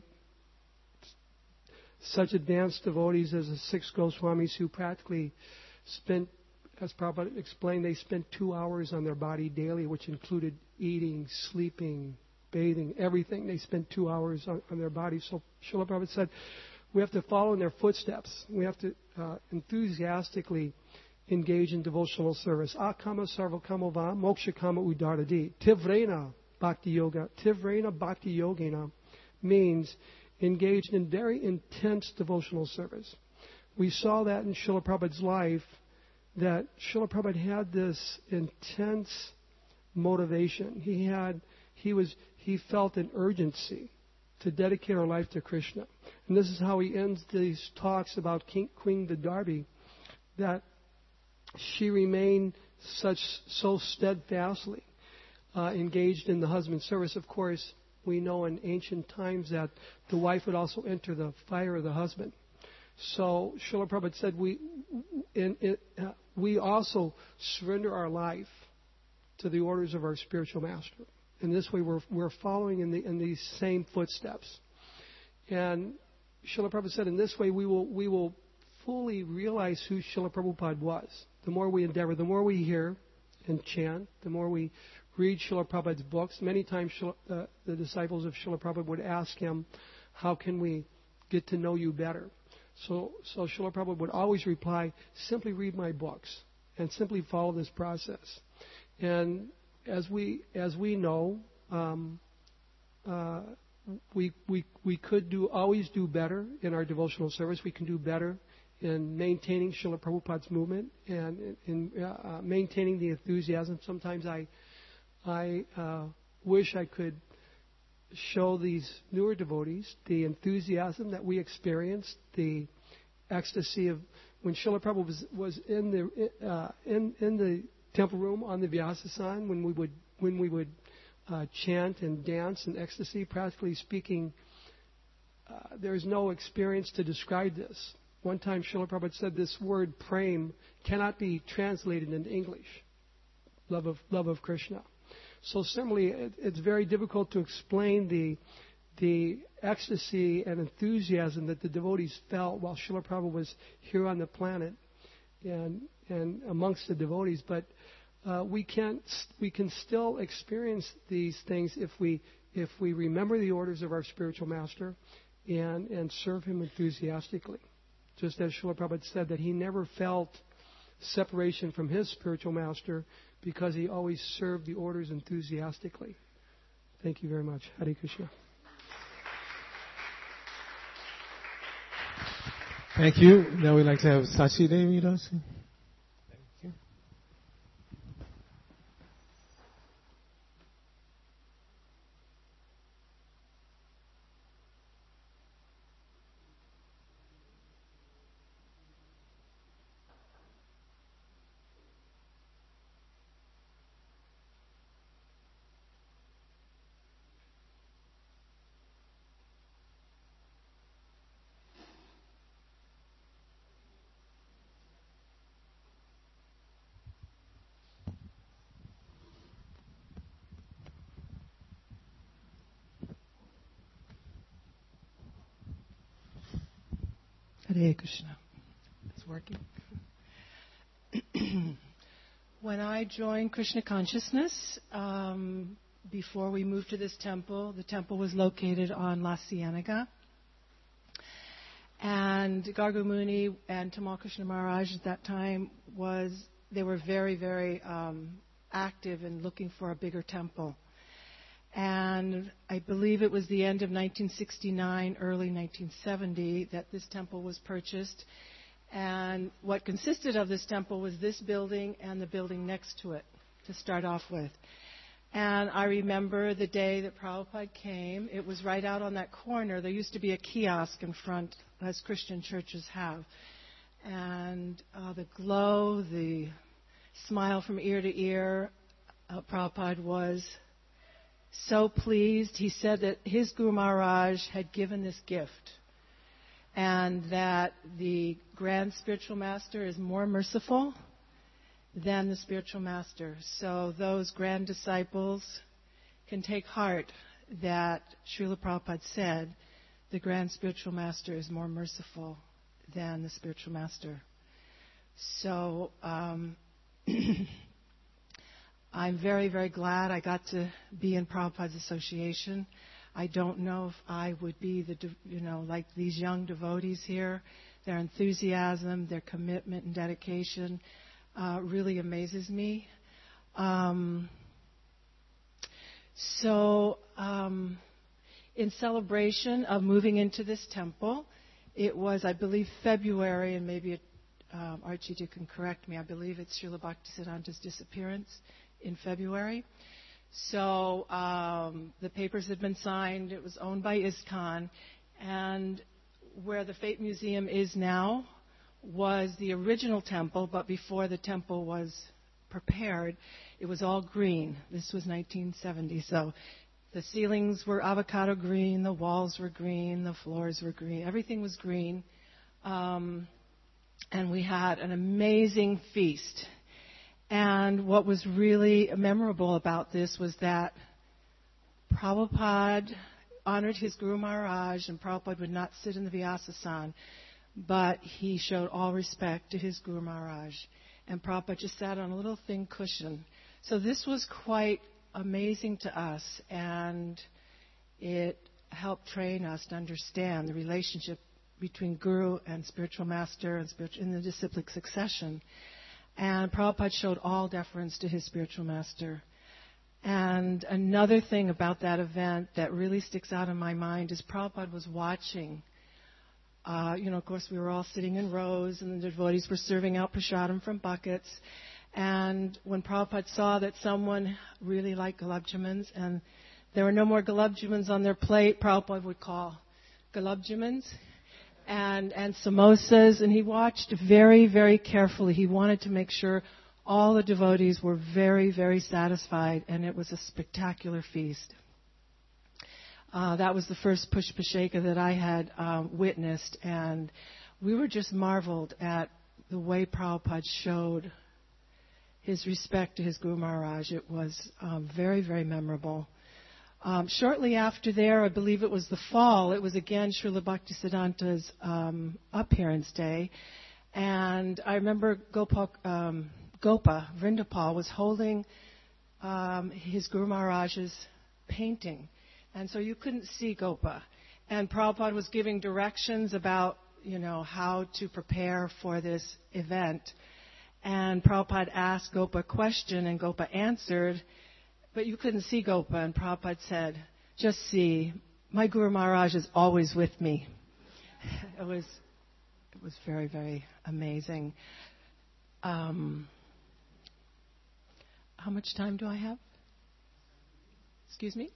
such advanced devotees as the six Goswamis who practically spent, as Prabhupada explained, they spent two hours on their body daily, which included eating, sleeping, bathing, everything. They spent two hours on, on their body. So Srila Prabhupada said, we have to follow in their footsteps. We have to uh, enthusiastically engage in devotional service. Akama sarvakama va moksha kama udaradi. Tivrena bhakti yoga. Tivrena bhakti yogena means engaged in very intense devotional service. We saw that in Srila Prabhupada's life, that Srila Prabhupada had this intense motivation. He had, he was, he felt an urgency to dedicate our life to Krishna. And this is how he ends these talks about King, Queen Vidarbha, that she remained such so steadfastly uh, engaged in the husband's service. Of course, we know in ancient times that the wife would also enter the fire of the husband. So Srila Prabhupada said we, in, in, uh, we also surrender our life to the orders of our spiritual master. And this way we're, we're following in, the, in these same footsteps. And Srila Prabhupada said in this way we will, we will fully realize who Srila Prabhupada was. The more we endeavor, the more we hear and chant, the more we read Srila Prabhupada's books. Many times Srila, uh, the disciples of Srila Prabhupada would ask him, how can we get to know you better? So, so Srila Prabhupada would always reply, simply read my books and simply follow this process. And as we as we know, um, uh, we we we could do always do better in our devotional service. We can do better in maintaining Srila Prabhupada's movement and in uh, maintaining the enthusiasm. Sometimes I I uh, wish I could show these newer devotees the enthusiasm that we experienced, the ecstasy of when Srila Prabhupada was, was in the uh, in in the temple room on the Vyasasan, when we would when we would uh, chant and dance and ecstasy. Practically speaking, uh, there's no experience to describe this. One time, Srila Prabhupada said this word prem cannot be translated into English. Love of love of Krishna. So similarly, it, it's very difficult to explain the the ecstasy and enthusiasm that the devotees felt while Srila Prabhupada was here on the planet and and amongst the devotees. But uh, we can we can still experience these things if we if we remember the orders of our spiritual master and and serve him enthusiastically. Just as Srila Prabhupada said that he never felt separation from his spiritual master because he always served the orders enthusiastically. Thank you very much. Hare Krishna. Thank you. Now we'd like to have Sachi Devi with us. Thank you. Hare Krishna. It's working. When I joined Krishna Consciousness, um, before we moved to this temple, the temple was located on La Cienega. And Gargu Muni and Tamal Krishna Maharaj at that time was, they were very, very um, active in looking for a bigger temple. And I believe it was the end of nineteen sixty-nine, early nineteen seventy, that this temple was purchased. And what consisted of this temple was this building and the building next to it, to start off with. And I remember the day that Prabhupada came. It was right out on that corner. There used to be a kiosk in front, as Christian churches have. And uh, the glow, the smile from ear to ear, uh, Prabhupada was so pleased. He said that his Guru Maharaj had given this gift, and that the Grand Spiritual Master is more merciful than the Spiritual Master. So those grand disciples can take heart that Srila Prabhupada said the Grand Spiritual Master is more merciful than the Spiritual Master. So um, I'm very, very glad I got to be in Prabhupada's association. I don't know if I would be the, you know, like these young devotees here. Their enthusiasm, their commitment and dedication uh, really amazes me. Um, so, um, in celebration of moving into this temple, it was, I believe, February, and maybe it, um, Archie, you can correct me. I believe it's Srila Bhaktisiddhanta's disappearance in February. So um, the papers had been signed. It was owned by ISKCON. And where the Fate Museum is now was the original temple, but before the temple was prepared, it was all green. This was nineteen seventy. So the ceilings were avocado green, the walls were green, the floors were green. Everything was green. Um, and we had an amazing feast. And what was really memorable about this was that Prabhupada honored his Guru Maharaj, and Prabhupada would not sit in the Vyasasana, but he showed all respect to his Guru Maharaj. And Prabhupada just sat on a little thin cushion. So this was quite amazing to us, and it helped train us to understand the relationship between Guru and Spiritual Master and spiritual, in the disciplic succession. And Prabhupada showed all deference to his Spiritual Master. And another thing about that event that really sticks out in my mind is Prabhupada was watching. Uh, you know, of course, we were all sitting in rows, and the devotees were serving out prasadam from buckets. And when Prabhupada saw that someone really liked gulab jamans, and there were no more gulab jamans on their plate, Prabhupada would call gulab jamans and, and samosas, and he watched very, very carefully. He wanted to make sure all the devotees were very, very satisfied, and it was a spectacular feast. Uh, that was the first Pushpasheka that I had um, witnessed, and we were just marveled at the way Prabhupada showed his respect to his Guru Maharaj. It was um, very, very memorable. Um, shortly after there, I believe it was the fall, it was again Srila Bhaktisiddhanta's um, appearance day, and I remember Gopal, um, Gopa, Vrindapal, was holding um, his Guru Maharaj's painting. And so you couldn't see Gopa. And Prabhupada was giving directions about, you know, how to prepare for this event. And Prabhupada asked Gopa a question, and Gopa answered, but you couldn't see Gopa. And Prabhupada said, just see, my Guru Maharaj is always with me. It was, it was very, very amazing. Um, how much time do I have? Excuse me?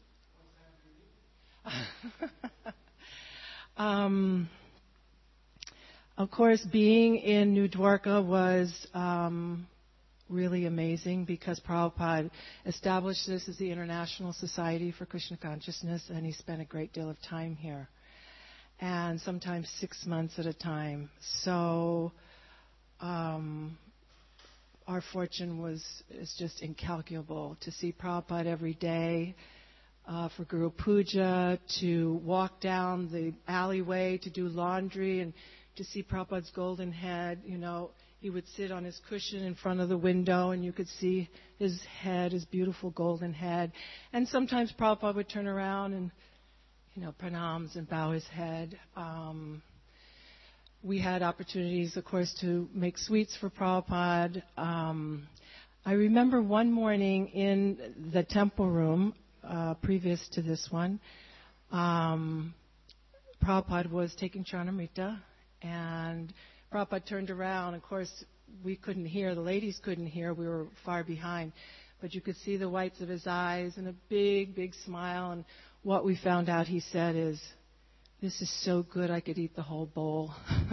um, of course, being in New Dwarka was um, really amazing because Prabhupada established this as the International Society for Krishna Consciousness, and he spent a great deal of time here, and sometimes six months at a time. So um, our fortune was is just incalculable to see Prabhupada every day. Uh, for Guru Puja, to walk down the alleyway, to do laundry, and to see Prabhupada's golden head. You know, he would sit on his cushion in front of the window, and you could see his head, his beautiful golden head. And sometimes Prabhupada would turn around and, you know, pranams and bow his head. Um, we had opportunities, of course, to make sweets for Prabhupada. Um, I remember one morning in the temple room, Uh, previous to this one, um, Prabhupada was taking Charnamrita, and Prabhupada turned around. Of course, we couldn't hear, the ladies couldn't hear, we were far behind, but you could see the whites of his eyes and a big, big smile, and what we found out he said is, this is so good I could eat the whole bowl.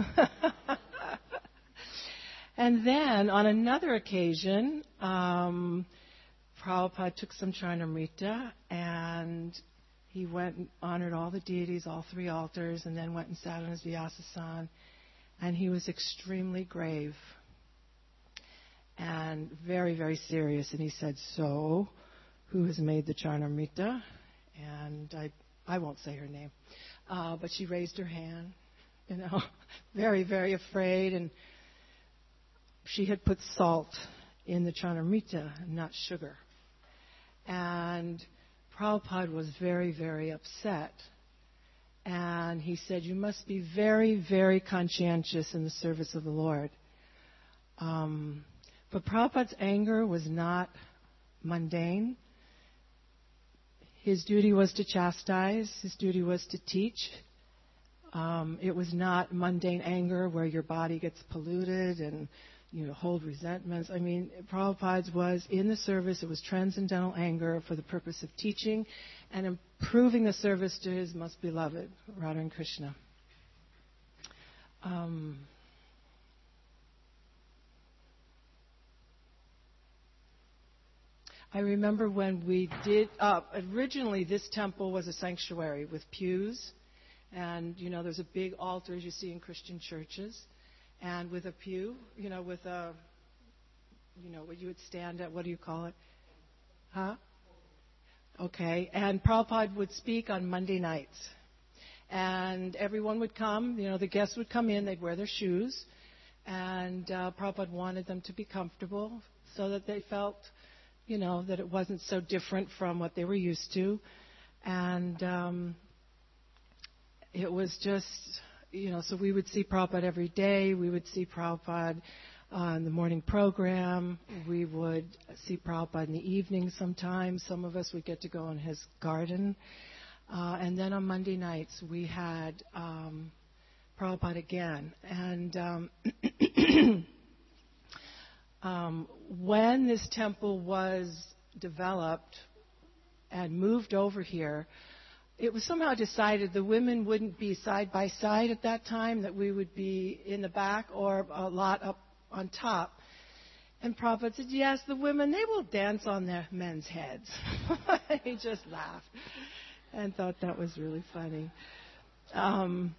And then, on another occasion, um, Prabhupada took some Charnamrita, and he went and honored all the deities, all three altars, and then went and sat on his Vyasasana, and he was extremely grave and very, very serious. And he said, so, who has made the Charnamrita? And I, I won't say her name, uh, but she raised her hand, you know, very, very afraid, and she had put salt in the Charnamrita, not sugar. And Prabhupada was very, very upset. And he said, you must be very, very conscientious in the service of the Lord. Um, but Prabhupada's anger was not mundane. His duty was to chastise. His duty was to teach. Um, it was not mundane anger where your body gets polluted and you know, hold resentments. I mean, Prabhupada's was in the service. It was transcendental anger for the purpose of teaching and improving the service to his most beloved, Radha and Krishna. Um, I remember when we did, uh, originally this temple was a sanctuary with pews, and, you know, there's a big altar as you see in Christian churches. And with a pew, you know, with a, you know, what you would stand at, what do you call it? Huh? Okay. And Prabhupada would speak on Monday nights. And everyone would come, you know, the guests would come in, they'd wear their shoes. And uh, Prabhupada wanted them to be comfortable so that they felt, you know, that it wasn't so different from what they were used to. And um, it was just... You know, so we would see Prabhupada every day. We would see Prabhupada uh, in the morning program. We would see Prabhupada in the evening sometimes. Some of us would get to go in his garden. Uh, and then on Monday nights, we had um, Prabhupada again. And um, um, when this temple was developed and moved over here, it was somehow decided the women wouldn't be side by side at that time, that we would be in the back or a lot up on top. And Prabhupada said, yes, the women, they will dance on their men's heads. He just laughed and thought that was really funny. Um,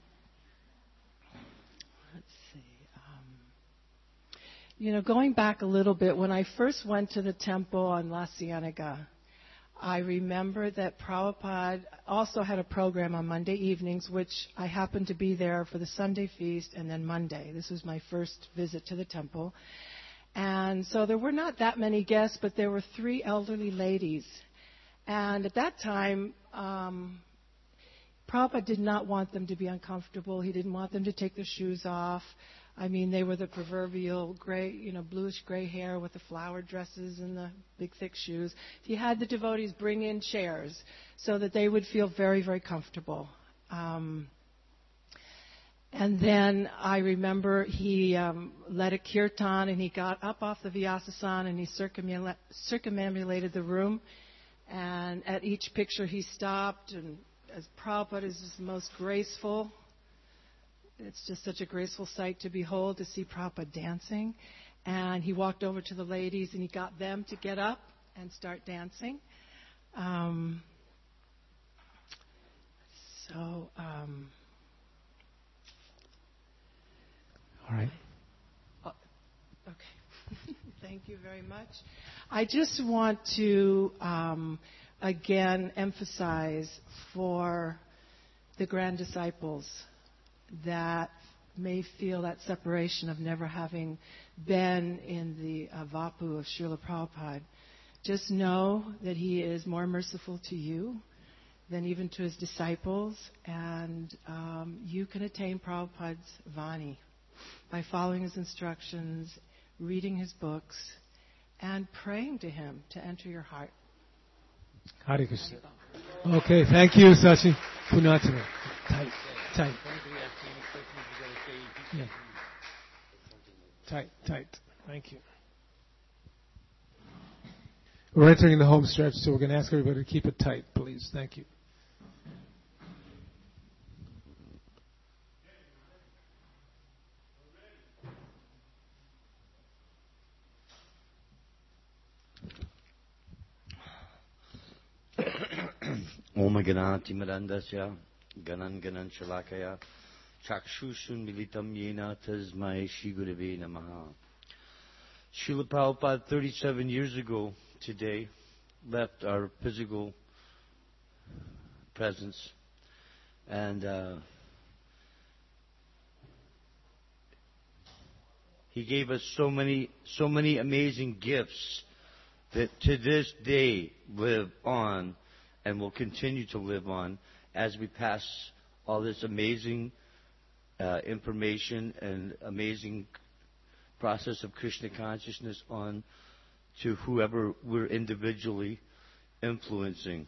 let's see. Um, you know, going back a little bit, when I first went to the temple on La Cienega, I remember that Prabhupada also had a program on Monday evenings, which I happened to be there for the Sunday feast and then Monday. This was my first visit to the temple. And so there were not that many guests, but there were three elderly ladies. And at that time, um, Prabhupada did not want them to be uncomfortable. He didn't want them to take their shoes off. I mean, they were the proverbial gray, you know, bluish gray hair with the flowered dresses and the big thick shoes. He had the devotees bring in chairs so that they would feel very, very comfortable. Um, and then I remember he um, led a kirtan and he got up off the Vyasasana and he circumambula- circumambulated the room. And at each picture he stopped, and as Prabhupada is just most graceful. It's just such a graceful sight to behold, to see Prabhupada dancing. And he walked over to the ladies and he got them to get up and start dancing. Um, so, um, all right. Oh, okay. Thank you very much. I just want to, um, again, emphasize for the grand disciples that may feel that separation of never having been in the uh, Vapu of Srila Prabhupada. Just know that he is more merciful to you than even to his disciples, and um, you can attain Prabhupada's Vani by following his instructions, reading his books, and praying to him to enter your heart. Hare Krishna. Okay, thank you, Sachi. Punatana. Tight, tight. Yeah. Tight, tight. Thank you. We're entering the home stretch, so we're going to ask everybody to keep it tight, please. Thank you. Om Ganati Marandasya Ganan Ganan Shalakaya Chakshushan Militam Yena Tasmai Shri Gurave Namaha. Srila Prabhupada thirty-seven years ago today left our physical presence, and uh, he gave us so many so many amazing gifts that to this day live on and will continue to live on as we pass all this amazing uh, information and amazing process of Krishna consciousness on to whoever we're individually influencing.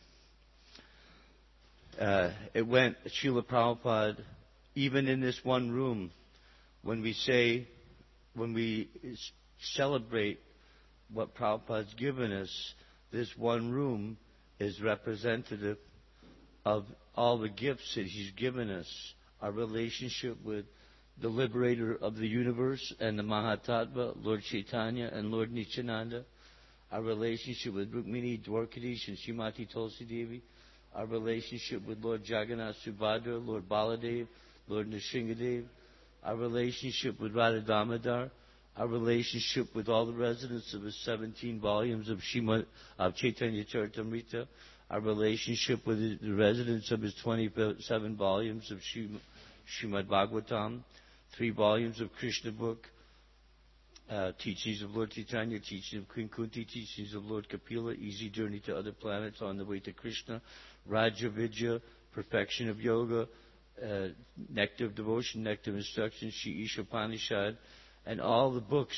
Uh, it went, Srila Prabhupada, even in this one room, when we say, when we celebrate what Prabhupada's given us, this one room is representative of all the gifts that he's given us. Our relationship with the liberator of the universe and the Mahatattva, Lord Chaitanya and Lord Nityananda. Our relationship with Rukmini, Dwarkadish and Srimati Tulsi Devi. Our relationship with Lord Jagannath Subhadra, Lord Baladev, Lord Nrsingadev. Our relationship with Radha Damodar. Our relationship with all the residents of his seventeen volumes of, Shrimad, of Chaitanya Charitamrita. Our relationship with the residents of his twenty-seven volumes of Shrimad Bhagavatam. Three volumes of Krishna book. Uh, teachings of Lord Chaitanya, teachings of Queen Kunti, teachings of Lord Kapila, Easy Journey to Other Planets on the Way to Krishna, Raja Vidya, Perfection of Yoga, uh, Nectar of Devotion, Nectar of Instruction, Shri Ishopanishad, and all the books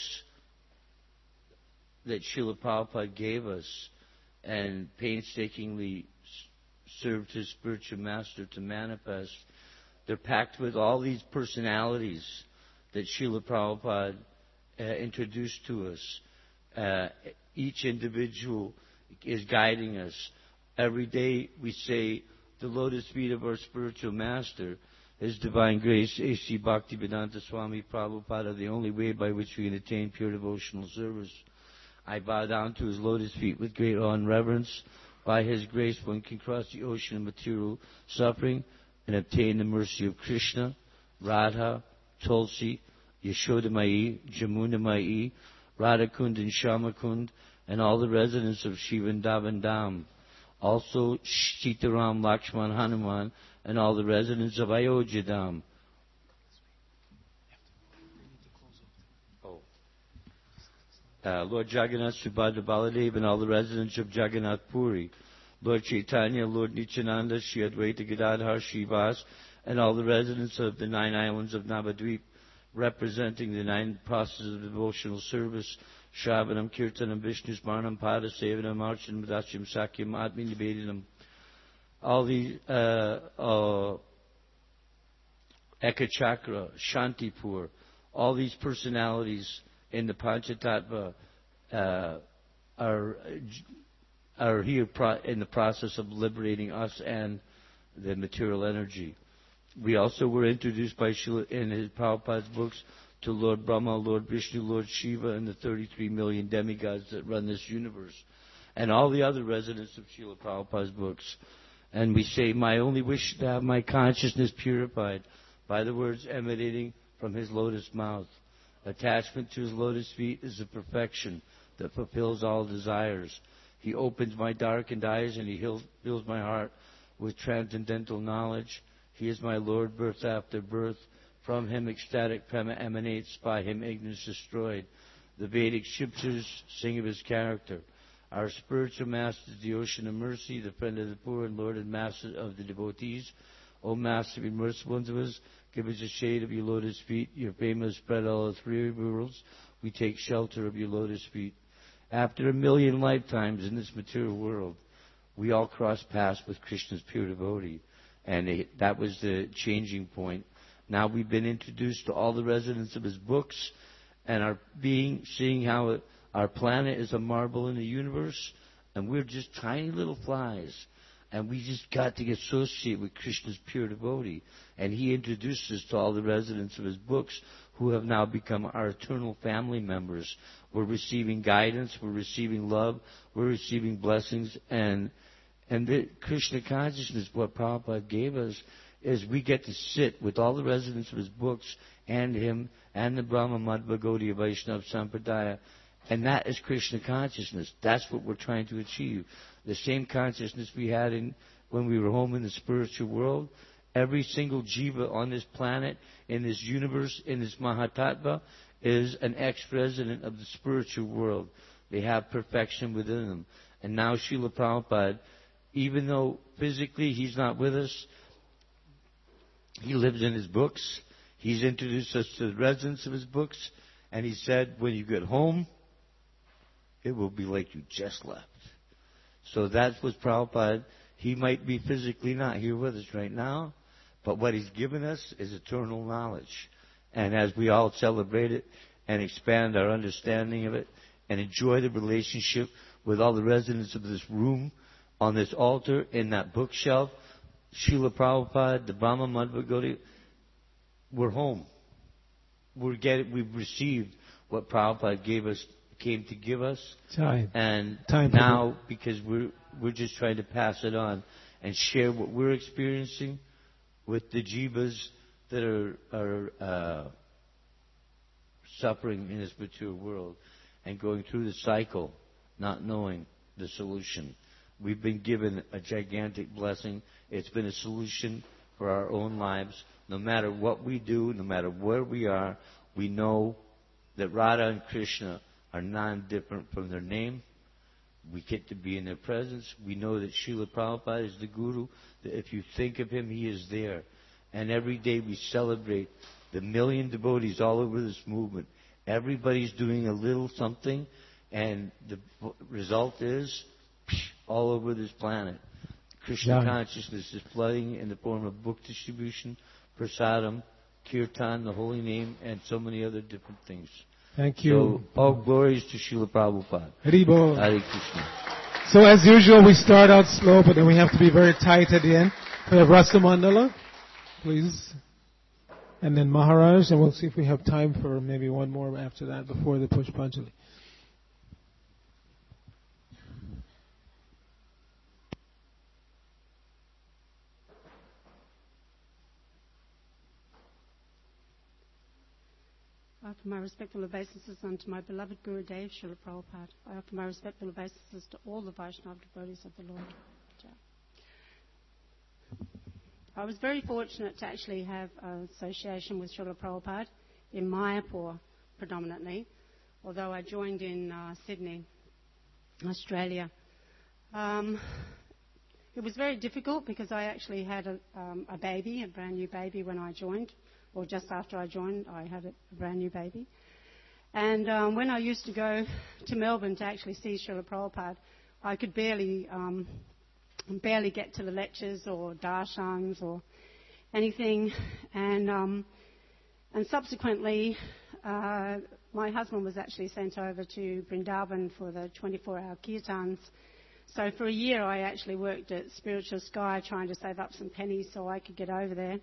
that Srila Prabhupada gave us and painstakingly served his spiritual master to manifest. They're packed with all these personalities that Srila Prabhupada uh, introduced to us. Uh, each individual is guiding us. Every day we say the lotus feet of our spiritual master, His Divine Grace, A C Bhaktivedanta Swami Prabhupada, the only way by which we can attain pure devotional service. I bow down to His lotus feet with great awe and reverence. By His grace, one can cross the ocean of material suffering and obtain the mercy of Krishna, Radha, Tulsi, Yashoda Mai, Jamuna Mai, Radhakund and Shamakund, and all the residents of Shivandavan Dham. Also Sitaram, Lakshman, Hanuman, and all the residents of Ayodhya Dham. Oh. Uh, Lord Jagannath, Subhadra Baladev, and all the residents of Jagannath Puri. Lord Chaitanya, Lord Nityananda, Shri Advaita Gadadhar, Srivas, and all the residents of the nine islands of Navadvip, representing the nine processes of devotional service, Shravanam, Kirtanam, Vishnu Smaranam, Pada, Sevanam, Archanam, Dasyam, Sakyam, Atmi, Nivedinam. All the uh, uh, Ekachakra, Shantipur, all these personalities in the Panchatattva uh, are are here pro- in the process of liberating us and the material energy. We also were introduced by Srila in his Prabhupada's books to Lord Brahma, Lord Vishnu, Lord Shiva, and the thirty-three million demigods that run this universe, and all the other residents of Srila Prabhupada's books. And we say, my only wish is to have my consciousness purified by the words emanating from His lotus mouth. Attachment to His lotus feet is the perfection that fulfills all desires. He opens my darkened eyes and He fills my heart with transcendental knowledge. He is my Lord, birth after birth. From Him ecstatic prema emanates, by Him ignorance destroyed. The Vedic scriptures sing of His character. Our spiritual Master is the ocean of mercy, the friend of the poor and Lord and Master of the devotees. O Master, be merciful unto us. Give us the shade of your lotus feet. Your fame has spread all the three worlds. We take shelter of your lotus feet. After a million lifetimes in this material world, we all cross paths with Krishna's pure devotee. And it, that was the changing point. Now we've been introduced to all the residents of His books and are being, seeing how it, our planet is a marble in the universe, and we're just tiny little flies. And we just got to get associated with Krishna's pure devotee. And He introduced us to all the residents of His books who have now become our eternal family members. We're receiving guidance, we're receiving love, we're receiving blessings, and and the Krishna consciousness, what Prabhupada gave us, is we get to sit with all the residents of His books and Him and the Brahma Madhva Gaudiya Vaishnava Sampradaya. And that is Krishna consciousness. That's what we're trying to achieve. The same consciousness we had in when we were home in the spiritual world. Every single jiva on this planet, in this universe, in this Mahatattva, is an ex-resident of the spiritual world. They have perfection within them. And now Srila Prabhupada, even though physically He's not with us, He lives in His books. He's introduced us to the residents of His books. And He said, when you get home, it will be like you just left. So that's what Prabhupada, he might be physically not here with us right now, but what He's given us is eternal knowledge. And as we all celebrate it and expand our understanding of it and enjoy the relationship with all the residents of this room, on this altar, in that bookshelf, Srila Prabhupada, the Brahma Madhva Gaudiya, we're home. We're getting, we've received what Prabhupada gave us, came to give us. Time. And Time now, because we're we're just trying to pass it on and share what we're experiencing with the jivas that are are uh, suffering in this material world and going through the cycle, not knowing the solution. We've been given a gigantic blessing. It's been a solution for our own lives. No matter what we do, no matter where we are, we know that Radha and Krishna are non-different from their name. We get to be in their presence. We know that Srila Prabhupada is the Guru, that if you think of Him, He is there. And every day we celebrate the million devotees all over this movement. Everybody's doing a little something, and the result is all over this planet. Krishna yeah. consciousness is flooding in the form of book distribution, prasadam, kirtan, the holy name, and so many other different things. Thank you. So, all glories to Srila Prabhupada. Haribo. Hare Krishna. So as usual, we start out slow, but then we have to be very tight at the end. We have Rasa Mandala. Please. and then Maharaj, and we'll see if we have time for maybe one more after that before the Pushpanjali. I offer my respectful obeisances unto my beloved Guru Dev, Srila Prabhupada. I offer my respectful obeisances to all the Vaishnava devotees of the Lord. I was very fortunate to actually have an association with Srila Prabhupada in Mayapur predominantly, although I joined in uh, Sydney, Australia. Um, it was very difficult because I actually had a, um, a baby, a brand new baby when I joined, or just after I joined, I had a, a brand new baby. And um, when I used to go to Melbourne to actually see Srila Prabhupada, I could barely... Um, barely get to the lectures or darshans or anything. And um, and subsequently, uh, my husband was actually sent over to Vrindavan for the twenty-four hour kirtans. So for a year, I actually worked at Spiritual Sky trying to save up some pennies so I could get over there.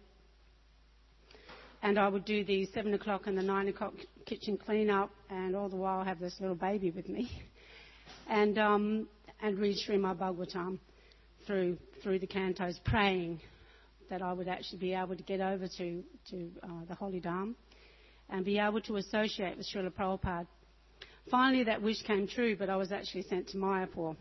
And I would do the seven o'clock and the nine o'clock kitchen clean-up, and all the while have this little baby with me. And um, and read Srimad Bhagavatam through through the cantos, praying that I would actually be able to get over to, to uh, the Holy Dham and be able to associate with Srila Prabhupada. Finally, that wish came true, but I was actually sent to Mayapur.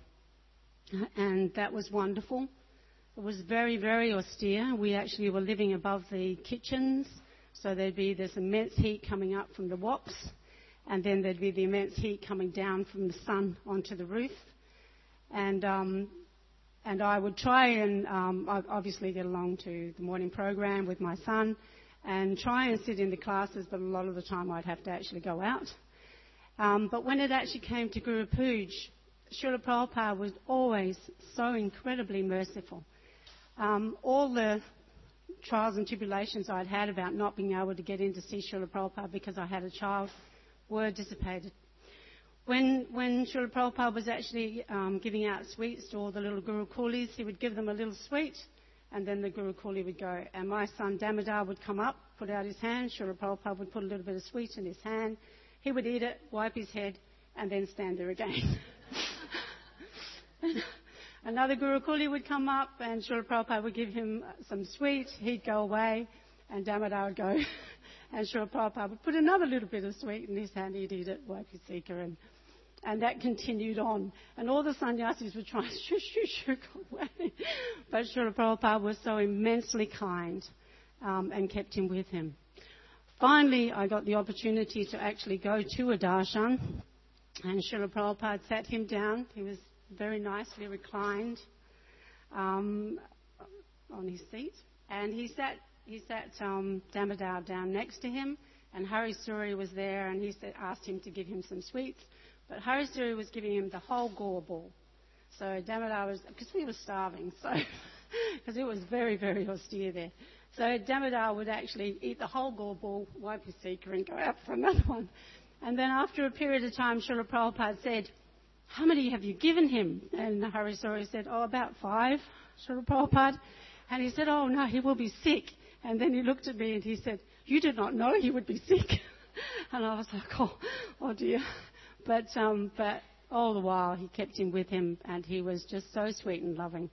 And that was wonderful. It was very, very austere. We actually were living above the kitchens, so there'd be this immense heat coming up from the wops, and then there'd be the immense heat coming down from the sun onto the roof. And... Um, And I would try and um, obviously get along to the morning program with my son and try and sit in the classes, but a lot of the time I'd have to actually go out. Um, but when it actually came to Guru Puj, Srila Prabhupada was always so incredibly merciful. Um, all the trials and tribulations I'd had about not being able to get in to see Srila Prabhupada because I had a child were dissipated. When, when Srila Prabhupada was actually um, giving out sweets to all the little Guru Coolies, he would give them a little sweet, and then the Guru Coolie would go. And my son Damodar would come up, put out his hand. Srila Prabhupada would put a little bit of sweet in his hand. He would eat it, wipe his head, and then stand there again. Another Guru Coolie would come up, and Srila Prabhupada would give him some sweet. He'd go away, and Damodar would go. And Srila Prabhupada would put another little bit of sweet in his hand. He'd eat it, wipe his seeker, and And that continued on. And all the sannyasis would try, shoo, shoo, shoo, go away. But Srila Prabhupada was so immensely kind um, and kept him with him. Finally, I got the opportunity to actually go to a darshan. And Srila Prabhupada sat him down. He was very nicely reclined um, on his seat. And he sat, he sat um, Damodar down next to him. And Hari Suri was there, and he said, asked him to give him some sweets. But Hari Suri was giving him the whole gore ball. So Damodar was, because we were starving, so, because it was very, very austere there. So Damodar would actually eat the whole gore ball, wipe his seeker, and go out for another one. And then after a period of time, Srila Prabhupada said, how many have you given him? And Hari Suri said, oh, about five, Srila Prabhupada. And he said, oh, no, he will be sick. And then he looked at me and he said, you did not know he would be sick. And I was like, oh, oh dear. But um, but all the while he kept him with him, and he was just so sweet and loving.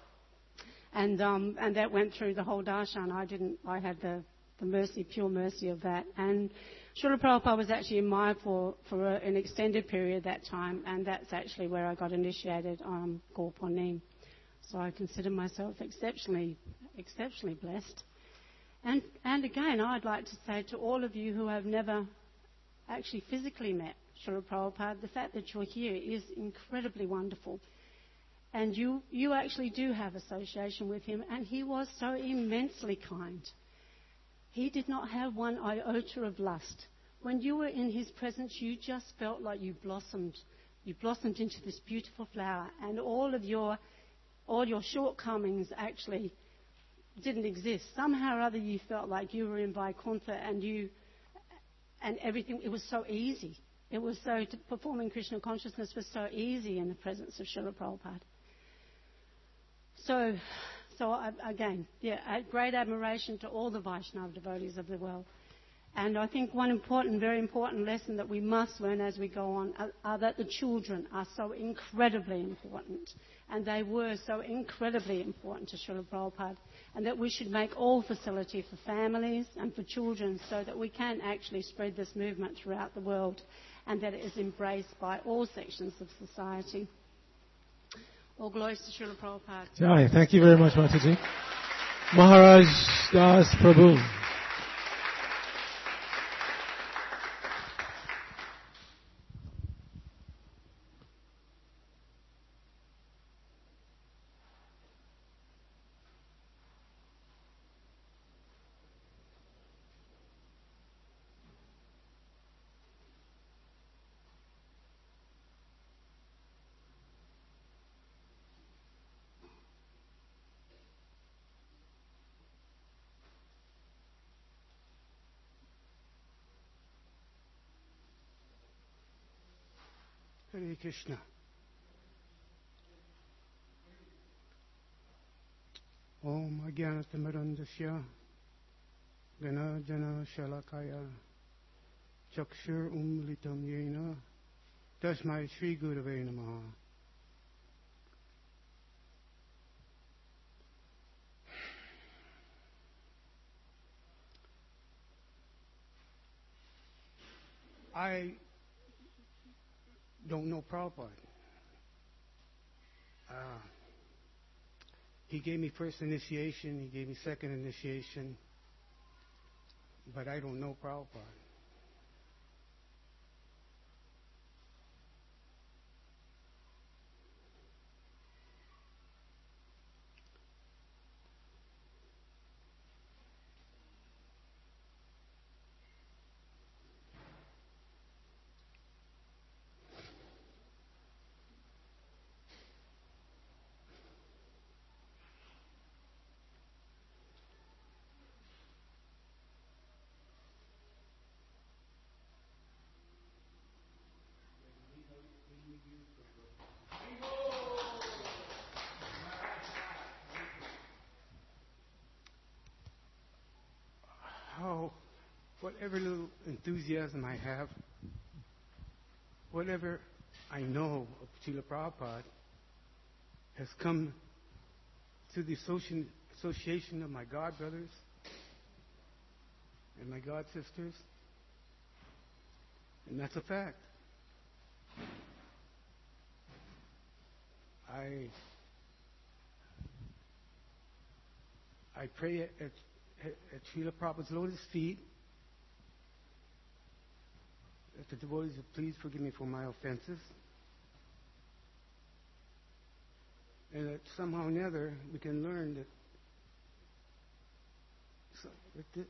And um, and that went through the whole darshan. I didn't. I had the, the mercy, pure mercy of that. And Srila Prabhupada was actually in Mayapur for a, an extended period that time, and that's actually where I got initiated on Gaur Purnim. So I consider myself exceptionally, exceptionally blessed. And and again, I'd like to say to all of you who have never actually physically met Srila Prabhupada, the fact that you're here is incredibly wonderful. And you, you actually do have association with him, and he was so immensely kind. He did not have one iota of lust. When you were in his presence, you just felt like you blossomed. You blossomed into this beautiful flower, and all of your, all your shortcomings actually didn't exist. Somehow or other you felt like you were in Vaikuntha, and you, and everything, it was so easy. It was so, to, performing Krishna consciousness was so easy in the presence of Srila Prabhupada. So, so uh, again, yeah, a great admiration to all the Vaishnava devotees of the world. And I think one important, very important lesson that we must learn as we go on are, are that the children are so incredibly important. And they were so incredibly important to Srila Prabhupada. And that we should make all facility for families and for children so that we can actually spread this movement throughout the world and that it is embraced by all sections of society. All glories to Srila Prabhupada. Jai, thank you very much, Mataji. Maharaj Das Prabhu. Hare Krishna. Om Ajnanatamidandasya Gana Jana Shalakaya Chakshur Umlitam Yena Tasmai Shri Gurave Namaha. I don't know Prabhupada. Uh, he gave me first initiation, he gave me second initiation, but I don't know Prabhupada. How, whatever little enthusiasm I have, whatever I know of Srila Prabhupada has come through the association of my God brothers and my God sisters, and that's a fact. I I pray at, at, at Srila Prabhupada's lotus feet that the devotees will please forgive me for my offenses, and that somehow or another we can learn that, so, that the,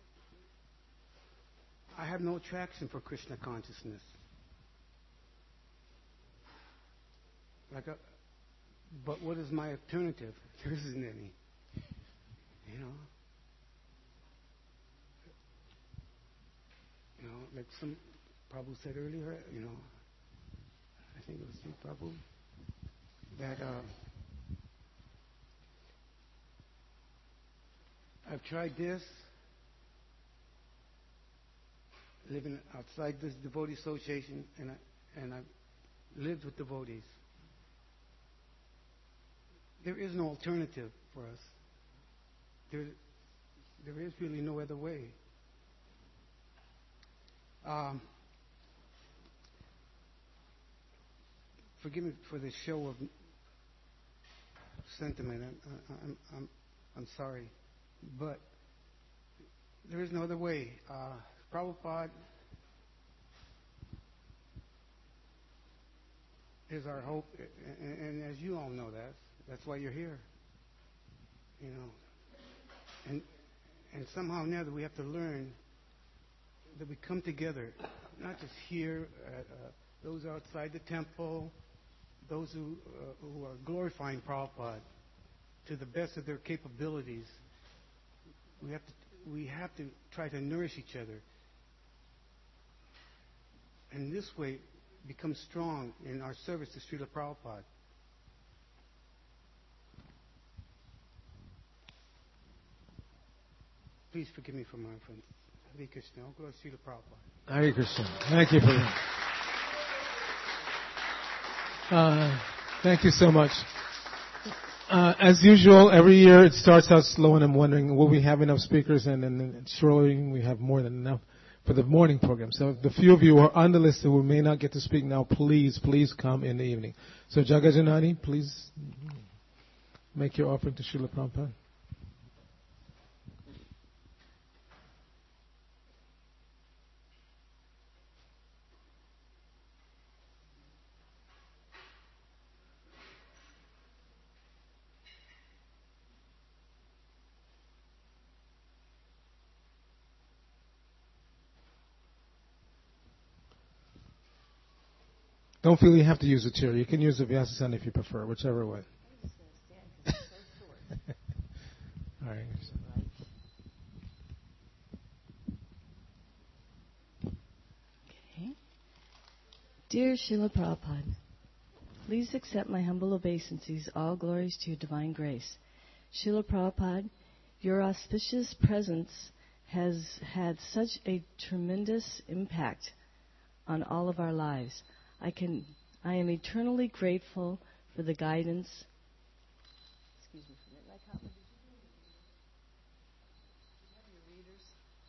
I have no attraction for Krishna consciousness. Like a, but what is my alternative? There isn't any. You know? You know, like some Prabhu said earlier, you know, I think it was you, Prabhu, that uh, I've tried this, living outside this devotee association, and I, and I've lived with devotees. There is no alternative for us. There, there is really no other way. Um, forgive me for the show of sentiment. I'm, I'm, I'm, I'm sorry, but there is no other way. Uh, Prabhupada is our hope, and, and as you all know that, that's why you're here. You know, and and somehow or another we have to learn that we come together, not just here, at, uh, those outside the temple, those who uh, who are glorifying Prabhupada to the best of their capabilities. We have to we have to try to nourish each other, and this way become strong in our service to Srila Prabhupada. please forgive me for my offense. Hare Krishna. I'll go see the Prabhupada. Hare Krishna. Thank you for that. Uh, thank you so much. Uh, as usual, every year it starts out slow, and I'm wondering, will we have enough speakers? And, and, and surely we have more than enough for the morning program. So the few of you who are on the list who may not get to speak now, please, please come in the evening. So Jagajanani, please make your offering to Srila Prabhupada. Don't feel you have to use a chair. You can use the Vyasasana if you prefer, whichever way. All right. Okay. Dear Srila Prabhupada, please accept my humble obeisances. All glories to your divine grace. Srila Prabhupada, your auspicious presence has had such a tremendous impact on all of our lives. I can, I am eternally grateful for the guidance. Excuse me for a minute. My copy. Did you have your readers?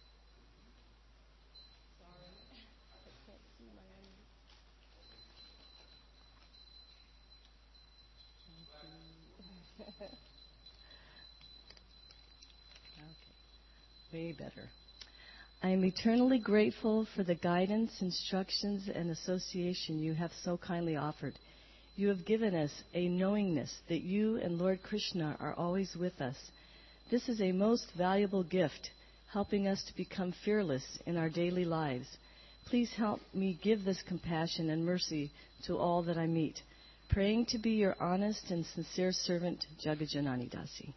Sorry, I can't see my own. Okay, way better. I am eternally grateful for the guidance, instructions, and association you have so kindly offered. You have given us a knowingness that you and Lord Krishna are always with us. This is a most valuable gift, helping us to become fearless in our daily lives. Please help me give this compassion and mercy to all that I meet. Praying to be your honest and sincere servant, Jagajanani Dasi.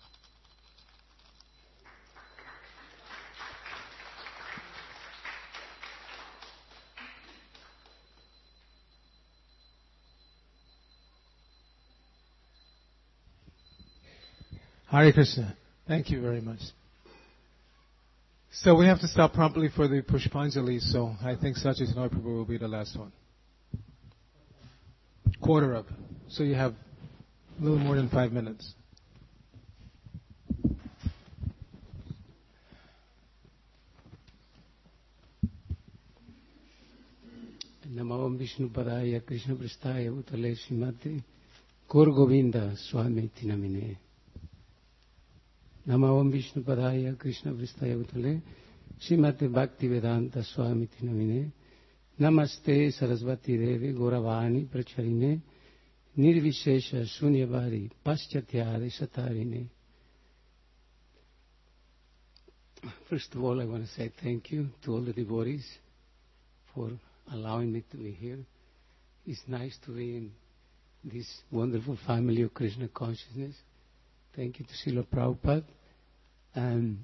Hare Krishna. Thank you very much. So we have to stop promptly for the Pushpanjali, so I think Satchitananda Prabhu will be the last one. Quarter of. So you have a little more than five minutes. Namo Vishnu Padaya Krishna Prasthaya Utale Srimati Gaur Govinda Swami Tinamine. Namo Vishnu Padaya Krishna Prasthaya Utale Srimati Bhakti Vedanta Swami Tinamine. Namaste Sarasvati Devi Gauravani Pracharine Nirvishesha Shunyavari Paschatyari Satarine. First of all, I want to say thank you to all the devotees for allowing me to be here. It's nice to be in this wonderful family of Krishna consciousness. Thank you to Srila Prabhupada. And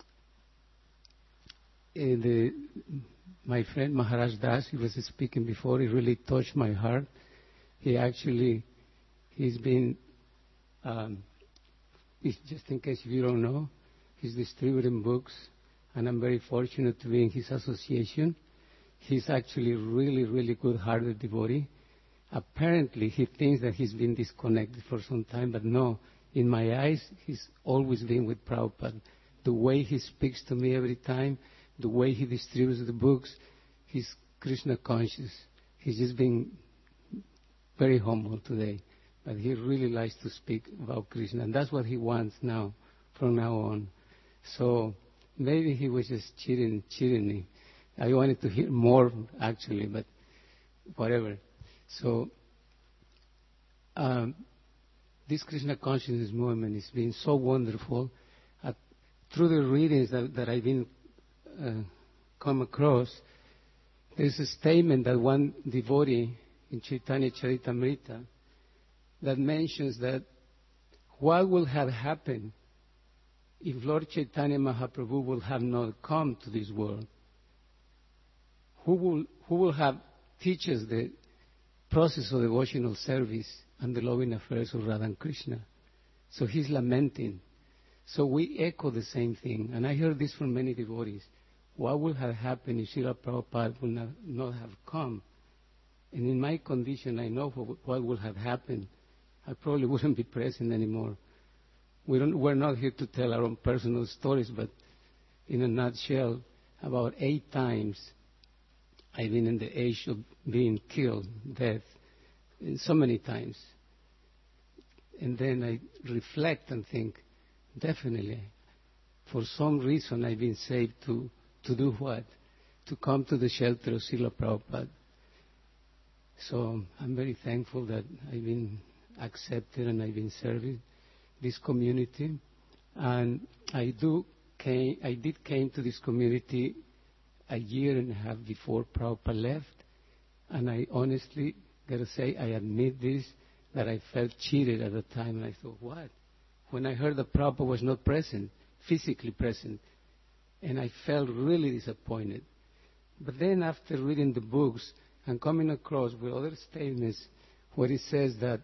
uh, the, my friend Maharaj Das, he was speaking before, he really touched my heart. He actually, he's been, um, he's, just in case if you don't know, he's distributing books, and I'm very fortunate to be in his association. He's actually really, really good-hearted devotee. Apparently, he thinks that he's been disconnected for some time, but no. In my eyes, he's always been with Prabhupada. The way he speaks to me every time, the way he distributes the books, he's Krishna conscious. He's just been very humble today. But he really likes to speak about Krishna, and that's what he wants now, from now on. So maybe he was just cheating, cheating me. I wanted to hear more, actually, but whatever. So, um, this Krishna consciousness movement has been so wonderful. Uh, through the readings that, that I've been uh, come across, there's a statement that one devotee in Chaitanya Charitamrita that mentions that what will have happened if Lord Chaitanya Mahaprabhu will have not come to this world? Who will, who will have teach us the process of devotional service and the loving affairs of Radha and Krishna? So he's lamenting. So we echo the same thing. And I heard this from many devotees. What would have happened if Srila Prabhupada would not, not have come? And in my condition, I know what would have happened. I probably wouldn't be present anymore. We don't, we're not here to tell our own personal stories, but in a nutshell, about eight times I've been in the age of being killed, death, and so many times. And then I reflect and think, definitely, for some reason I've been saved to, to do what? To come to the shelter of Srila Prabhupada. So I'm very thankful that I've been accepted and I've been serving this community. And I do came, I did came to this community a year and a half before Prabhupada left. And I honestly gotta say, I admit this, that I felt cheated at the time. And I thought, what? When I heard that Prabhupada was not present, physically present, and I felt really disappointed. But then after reading the books and coming across with other statements where it says that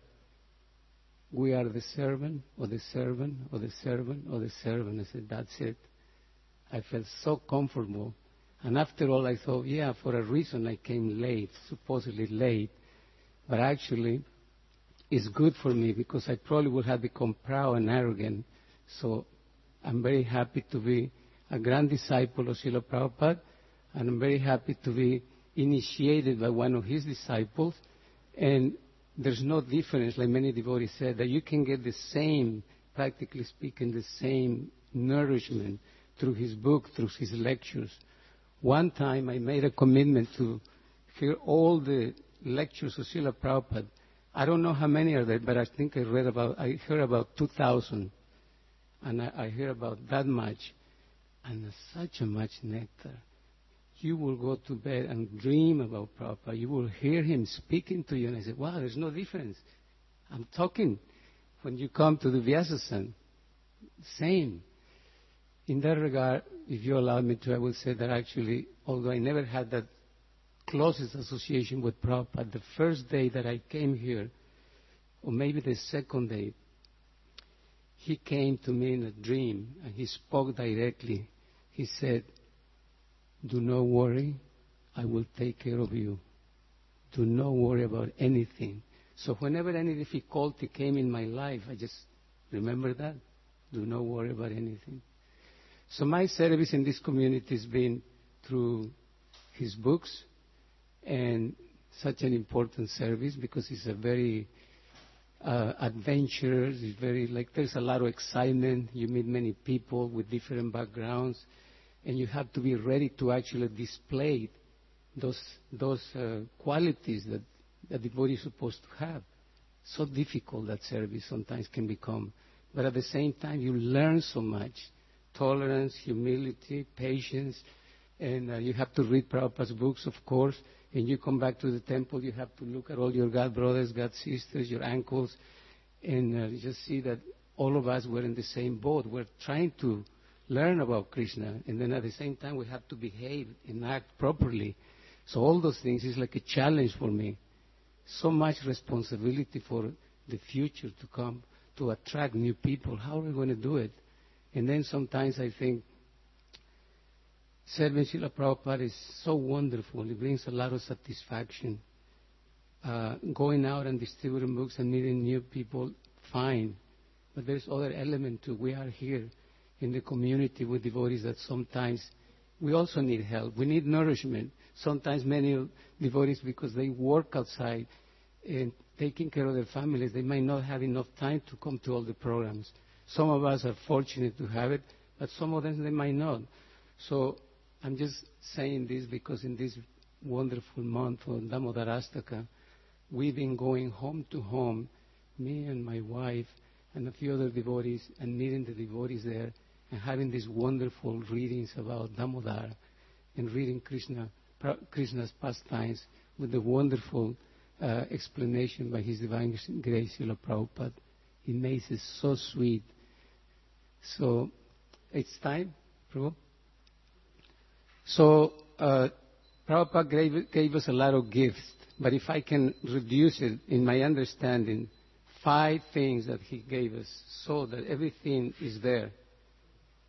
we are the servant, or the servant, or the servant, or the servant, I said, that's it. I felt so comfortable. And after all, I thought, yeah, for a reason I came late, supposedly late. But actually, it's good for me because I probably would have become proud and arrogant. So I'm very happy to be a grand disciple of Srila Prabhupada, and I'm very happy to be initiated by one of his disciples. And there's no difference, like many devotees said, that you can get the same, practically speaking, the same nourishment through his book, through his lectures. One time I made a commitment to hear all the lectures of Srila Prabhupada. I don't know how many are there, but I think I read about, I heard about two thousand. And I, I hear about that much. And such a much nectar. You will go to bed and dream about Prabhupada. You will hear him speaking to you. And I said, wow, there's no difference. I'm talking. When you come to the Vyasasan, same. In that regard, if you allow me to, I will say that actually, although I never had that closest association with Prabhupada, the first day that I came here, or maybe the second day, he came to me in a dream and he spoke directly. He said, do not worry, I will take care of you. Do not worry about anything. So whenever any difficulty came in my life, I just remember that. Do not worry about anything. So my service in this community has been through his books, and such an important service because it's a very uh, adventurous, it's very, like there's a lot of excitement. You meet many people with different backgrounds, and you have to be ready to actually display those, those uh, qualities that the devotee is supposed to have. So difficult that service sometimes can become. But at the same time, you learn so much. Tolerance, humility, patience, and uh, you have to read Prabhupada's books, of course, and you come back to the temple, you have to look at all your God brothers, God sisters, your uncles, and uh, you just see that all of us were in the same boat. We're trying to learn about Krishna, and then at the same time we have to behave and act properly. So all those things is like a challenge for me. So much responsibility for the future to come, to attract new people. How are we going to do it? And then sometimes I think serving Srila Prabhupada is so wonderful. It brings a lot of satisfaction. Uh, going out and distributing books and meeting new people, fine. But there's other element too. We are here in the community with devotees that sometimes we also need help. We need nourishment. Sometimes many devotees, because they work outside and taking care of their families, they might not have enough time to come to all the programs. Some of us are fortunate to have it, but some of them, they might not. So I'm just saying this because in this wonderful month of Damodarastaka, we've been going home to home, me and my wife and a few other devotees, and meeting the devotees there and having these wonderful readings about Damodar and reading Krishna, Krishna's pastimes with the wonderful uh, explanation by His Divine Grace, Srila Prabhupada. It makes it so sweet. So it's time, Prabhu. So uh, Prabhupada gave, gave us a lot of gifts, but if I can reduce it in my understanding, five things that he gave us so that everything is there.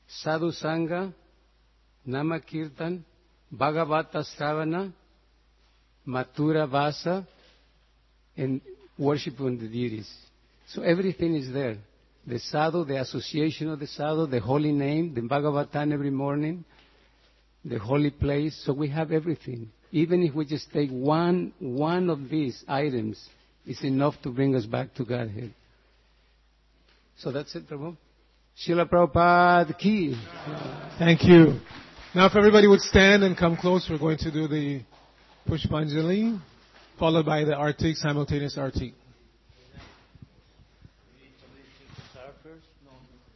Sadhu Sangha, Nama Kirtan, Bhagavata Sravana, Mathura Vasa, and worship on the deities. So everything is there. The sadhu, the association of the sadhu, the holy name, the Bhagavatam every morning, the holy place. So we have everything. Even if we just take one, one of these items, it's enough to bring us back to Godhead. So that's it, Prabhu. Srila Prabhupada ki. Thank you. Now if everybody would stand and come close, we're going to do the Pushpanjali, followed by the Artik, simultaneous Artik. Start first? No.